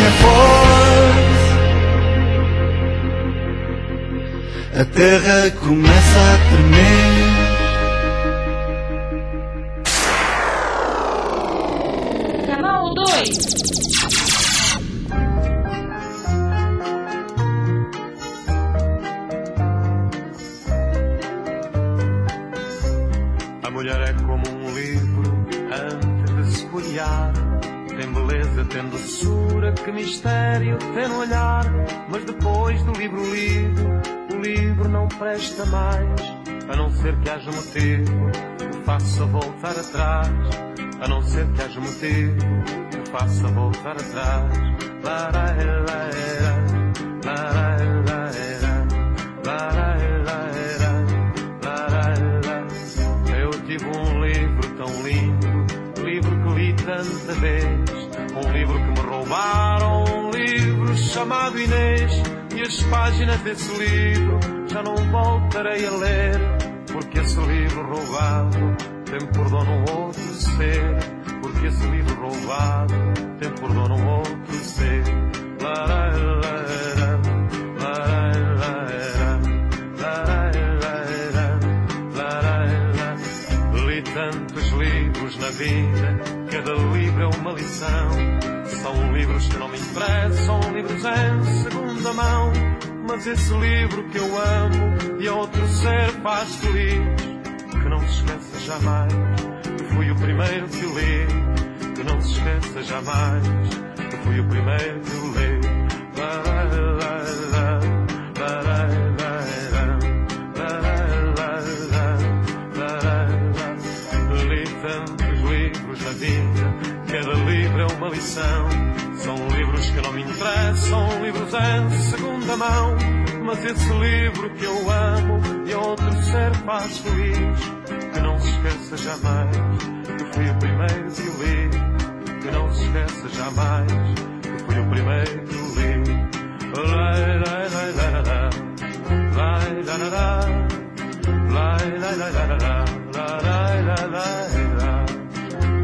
é forte, a terra começa a tremer.
A mulher é como um livro antes de se folhear. Tem beleza, tem doçura, que mistério tem no olhar. Mas depois do livro lido, o livro não presta mais. A não ser que haja motivo que faça voltar atrás. A não ser que haja motivo que faça voltar atrás. Laraelaera, laraelaera, laraelaera, laraelaera. Eu tive um livro tão lindo, livro que li tanta vez. Um livro que me roubaram, um livro chamado Inês. E as páginas desse livro já não voltarei a ler, porque esse livro roubado tem por dono um outro ser. Porque esse livro roubado tem por dono um outro ser. Laraelaera, laraelaera, laraelaera, laraelaera. Li tantos livros na vida, cada livro é uma lição. São livros que não me interessam, livros em segunda mão. Mas esse livro que eu amo e a outro ser faz feliz. Que não se esqueça jamais que fui o primeiro que o li. Que não se esqueça jamais que fui o primeiro que o li. Laraelaera, laraelaera, laraelaera, laraelaera. Li tantos livros na vida, cada livro é uma lição. São livros que não me interessam, livros em segunda mão. Mas esse livro que eu amo e outro ser faz feliz. Que não se esqueça jamais que fui o primeiro que o li. Que não se esqueça jamais que fui o primeiro que o li. Lai, lai, lai, lai, lai, lai, lai, lai, lai, lai, lai, lai, lai, lai, lai, lai, lai, lai,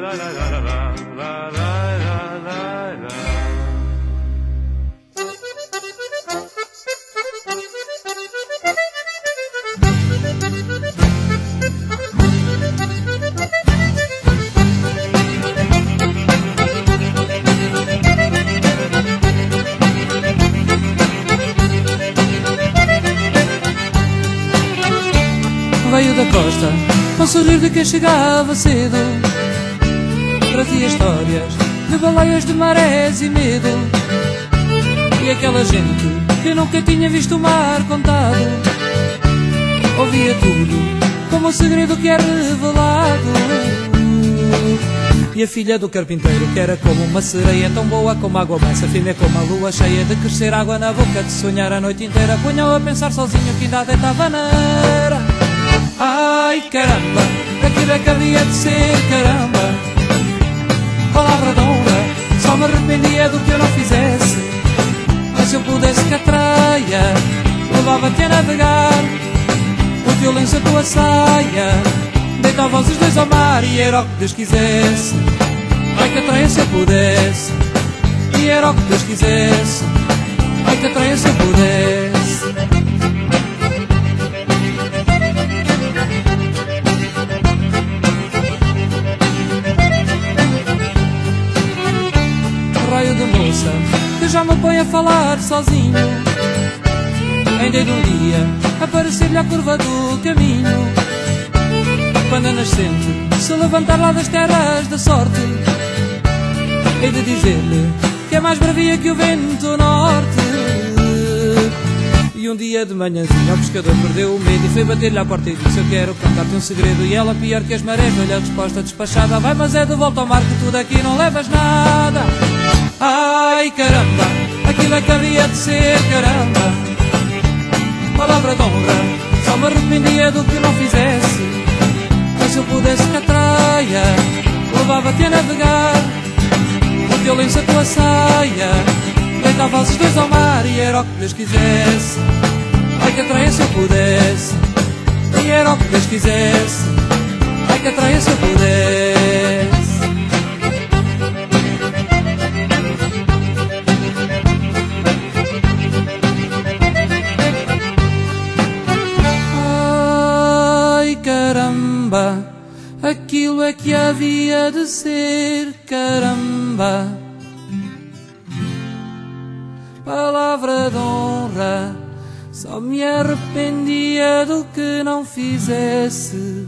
Veio da costa, com sorrir de quem chegava cedo. Trazia histórias de baleias, de marés e medo. E aquela gente que nunca tinha visto o mar contado ouvia tudo como um segredo que é revelado. E a filha do carpinteiro, que era como uma sereia, tão boa como água mansa, firme como a lua cheia, de crescer água na boca, de sonhar a noite inteira, punha-o a pensar sozinho que ainda deitava na era. Ai caramba, aquilo é que havia de ser, caramba. Palavra de honra, só me arrependia do que eu não fizesse. Mas se eu pudesse que a traia levava-te a navegar, o teu lenço, a tua saia, deitava os dois ao mar e era o que Deus quisesse. Ai que a traia se eu pudesse, e era o que Deus quisesse. Ai que a traia se eu pudesse. Raio de moça que já me põe a falar sozinho, ainda de um dia aparecer-lhe a curva do caminho, quando a nascente se levantar lá das terras da sorte, hei de dizer-lhe que é mais bravia que o vento norte. E um dia de manhãzinha o pescador perdeu o medo e foi bater-lhe à porta e disse: eu quero contar-te um segredo. E ela, pior que as marés, deu-lhe a resposta despachada: vai, mas é de volta ao mar que tudo aqui não levas nada. Ai caramba, aquilo é que havia de ser, caramba. Palavra de honra, só me arrependia do que não fizesse. Mas se eu pudesse que a traia levava-te a navegar, o teu lenço, a tua saia, deitava os dois ao mar e era o que Deus quisesse. Ai que a traia se eu pudesse, e era o que Deus quisesse. Ai que a traia se eu pudesse. Caramba, aquilo é que havia de ser, caramba. Palavra de honra, só me arrependia do que não fizesse.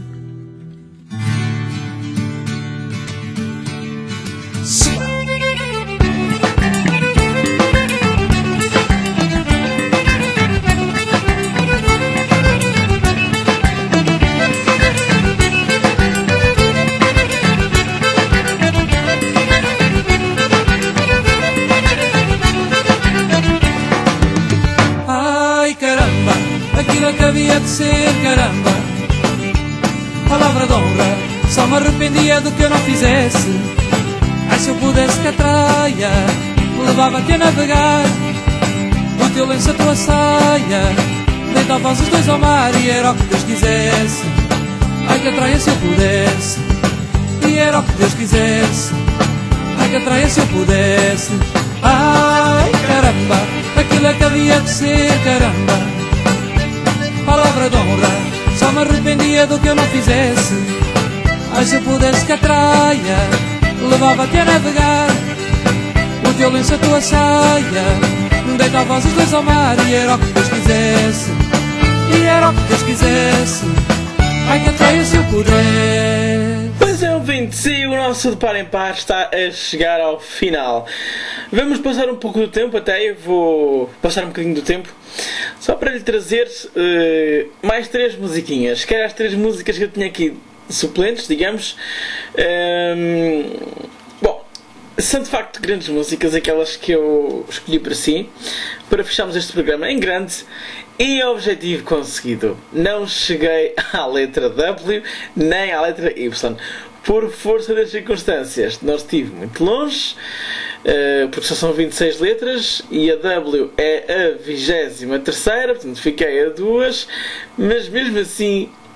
Que havia de ser, caramba. Palavra de honra, só me arrependia do que eu não fizesse. Ai se eu pudesse que a traia levava-te a navegar, o teu lenço, a tua saia, deitava os dois ao mar e era o que Deus quisesse. Ai que a traia se eu pudesse, e era o que Deus quisesse. Ai que a traia se eu pudesse. Ai caramba, aquilo é que havia de ser, caramba. Palavra de honra, só me arrependia do que eu não fizesse. Ai se eu pudesse que a traia levava-te a navegar, o teu lenço, a tua saia, deitava os dois ao mar e era o que Deus quisesse. E era o que Deus quisesse. Ai que a traia se eu pudesse.
Pois é, ouvintes, e o nosso de par em par está a chegar ao final. Vamos passar um pouco do tempo, até eu vou passar um bocadinho do tempo, só para lhe trazer uh, mais três musiquinhas, que eram as três músicas que eu tinha aqui suplentes, digamos. Um, bom, são de facto grandes músicas, aquelas que eu escolhi para si, para fecharmos este programa em grande. E objetivo conseguido. Não cheguei à letra W nem à letra Y. Por força das circunstâncias, não estive muito longe, porque só são vinte e seis letras e a W é a vigésima terceira, portanto fiquei a duas, mas mesmo assim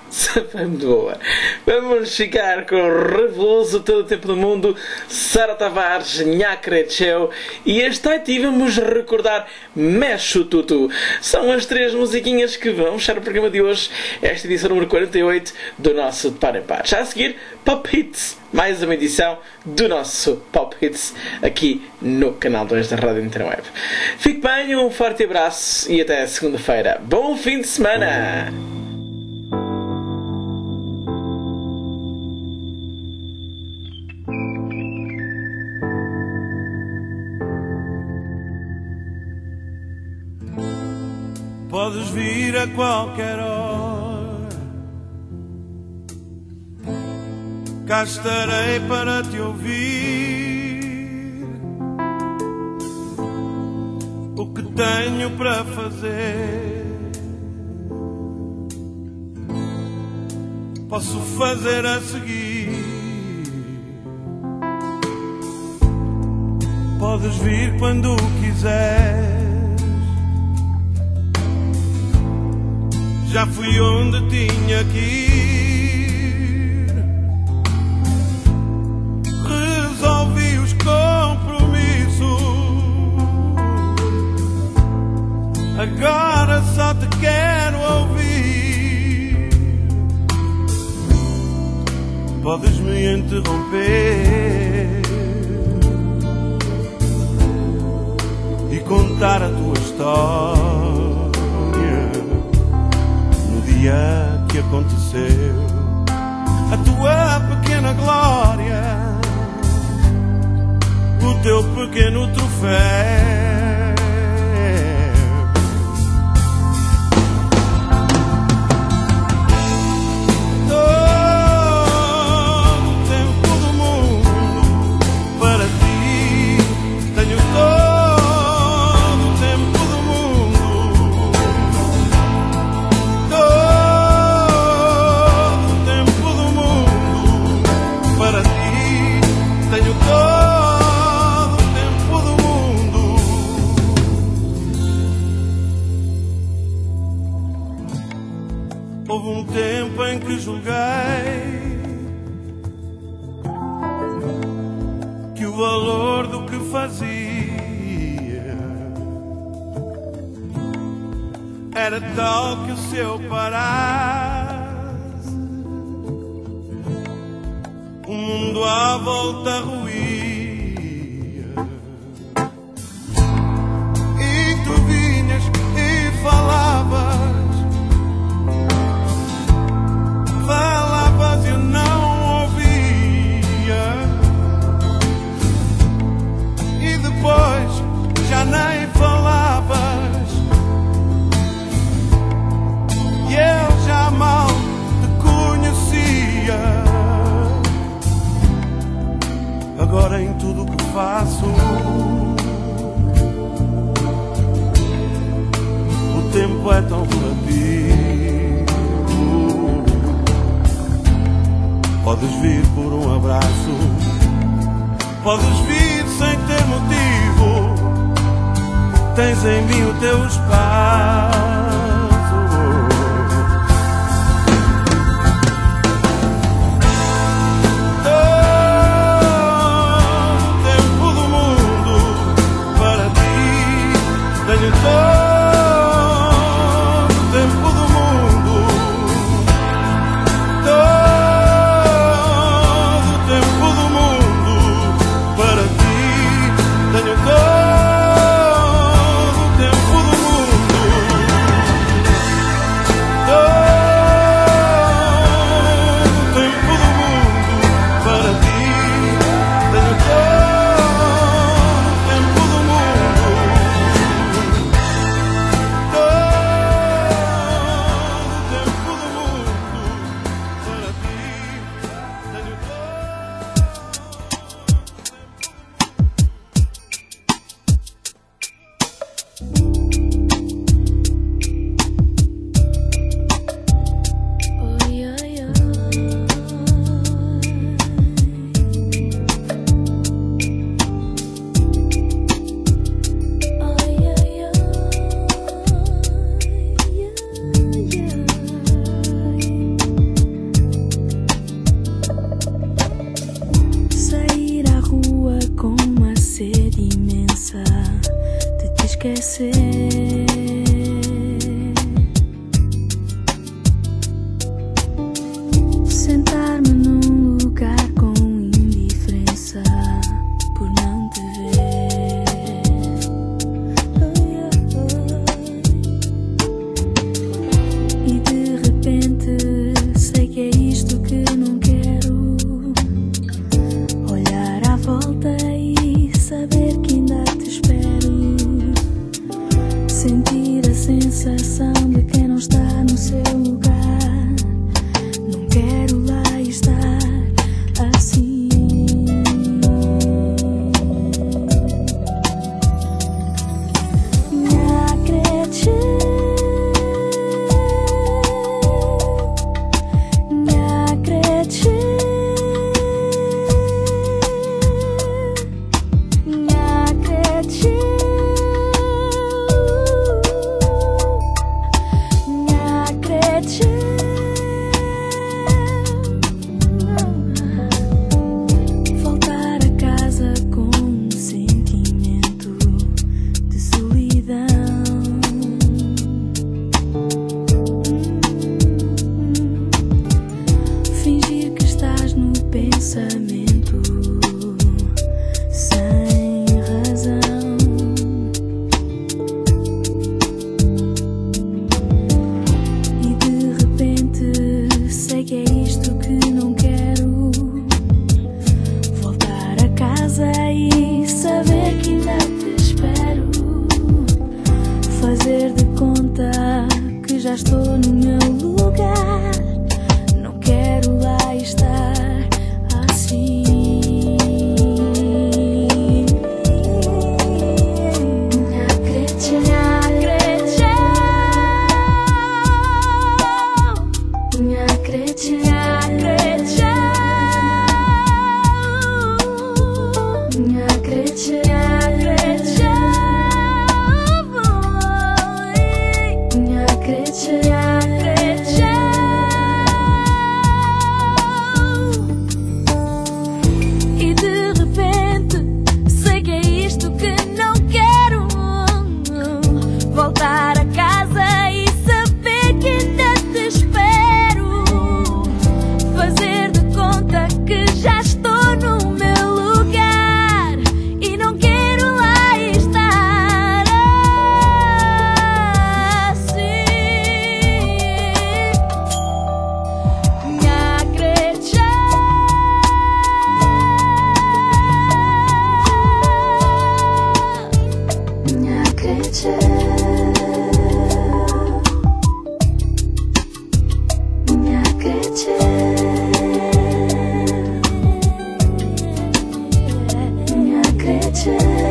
Muito boa. Vamos ficar com o Revoluso, Todo o Tempo do Mundo, Sara Tavares, Nhacrecheu e este aqui vamos recordar Mexe o Tutu. São as três musiquinhas que vão fechar o programa de hoje, esta edição número quarenta e oito do nosso Par em Par. Já a seguir, Pop Hits, mais uma edição do nosso Pop Hits aqui no canal dois da Rádio Interweb. Fique bem, um forte abraço e até segunda-feira. Bom fim de semana!
Podes vir a qualquer hora, cá estarei para te ouvir. O que tenho para fazer, posso fazer a seguir. Podes vir quando quiser, já fui onde tinha que ir. Resolvi os compromissos, agora só te quero ouvir. Podes me interromper e contar a tua história, que aconteceu, a tua pequena glória, o teu pequeno troféu. Todo o tempo do mundo para ti, tenho todo o tempo do mundo. Para ti, tenho todo o tempo do mundo. Houve um tempo em que julguei que o valor do que fazia era tal que se eu parasse, o mundo à volta ruía. E tu vinhas e falavas, falavas e eu não ouvia. E depois já nem falavas e eu já mal te conhecia. Agora em tudo o que faço, o tempo é tão relativo. Podes vir por um abraço, podes vir sem ter motivo, tens em mim o teu espaço. Tenho todo o tempo do mundo, todo o tempo do mundo para ti. Tenho todo o tempo do mundo.
aquecer. Sentar-me num lugar com indiferença por não te ver. E de repente sei que é isto que não quero. Olhar à volta e saber que ainda te espero. Sentir a sensação de quem não está no seu lugar. Não quero lá estar assim. Minha acredite, minha acredite, minha acredite, minha acredite. Voltar a casa com um sentimento de solidão. Fingir que estás no pensamento sem razão. E de repente sei que é isto que não quero. Voltar a casa e saber que ainda te espero. Fazer de conta que já estou no meu lugar. Não quero lá estar assim. Minha acredite, minha acredite, minha acredite, minha acredite, minha acredite, minha acredite, minha acredite, minha acredite. E de repente sei que é isto que não quero. Voltar a casa e saber que ainda te espero. Fazer de conta que já estou no meu lugar. E não quero lá estar assim. Minha acredite, minha acredite, minha acredite, minha acredite,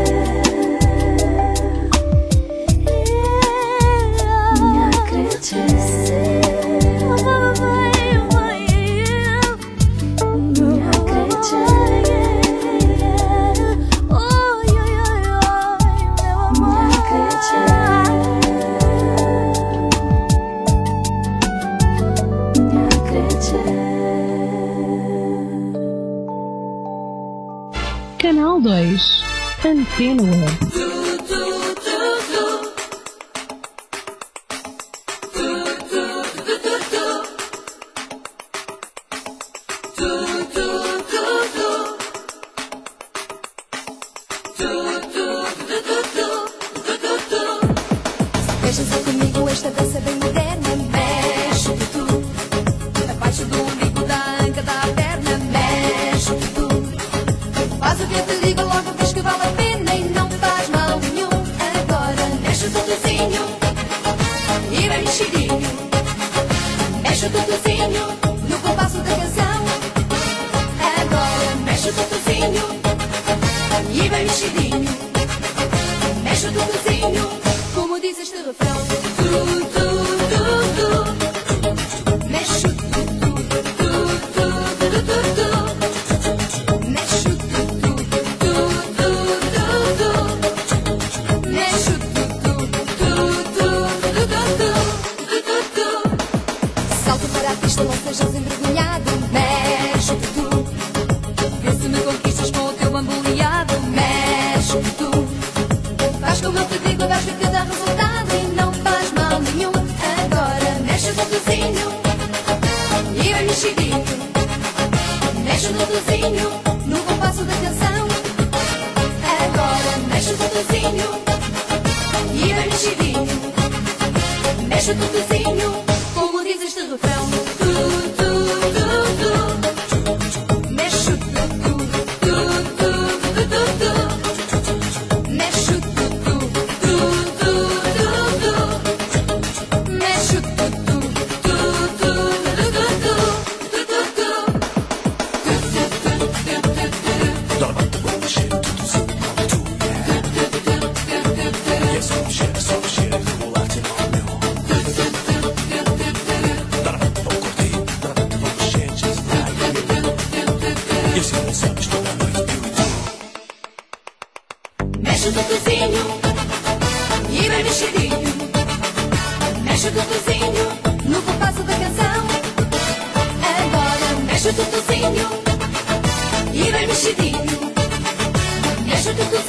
minha acredite. Minha acredite, minha acredite, minha acredite.
Canal dois, Antena Web.
Deixa só comigo esta dança bem moderna. Mexe tu, abaixo do umbigo da anca da perna. Mexe tu, faz o que eu te digo, logo vês que vale a pena e não faz mal nenhum. Agora mexe o totozinho e bem mexidinho. Mexe o totozinho no compasso da canção. Agora mexe o totozinho e bem mexidinho. Mexe o totozinho, como diz este refrão. Tu, tu, tu, tu. Mexe o tu, tu, tu, tu, tu, tu, tu. Mexe o tu, tu, tu, tu, tu, tu. Mexe o tu, tu, tu, tu, tu, tu, tu. Salta para a pista, não sejas envergonhado. Mexe o tu, vê se me conquistas com o teu bamboleado. Mexe o tu, faz como eu te digo, dás Mexe o tutuzinho, como diz este refrão. Tu, tu, tu, tu. Mexe o tutu, tu, tu, tu, tu, tu. Mexe o tutu, tu, tu, tu, tu. Mexe o tutu, tu, tu, tu, tu, tu, tu, tu. Mexe o tutuzinho e vai mexidinho. Mexe o tutuzinho no compasso da canção. Agora mexe o tutuzinho e vai mexidinho. Mexe o tutuzinho.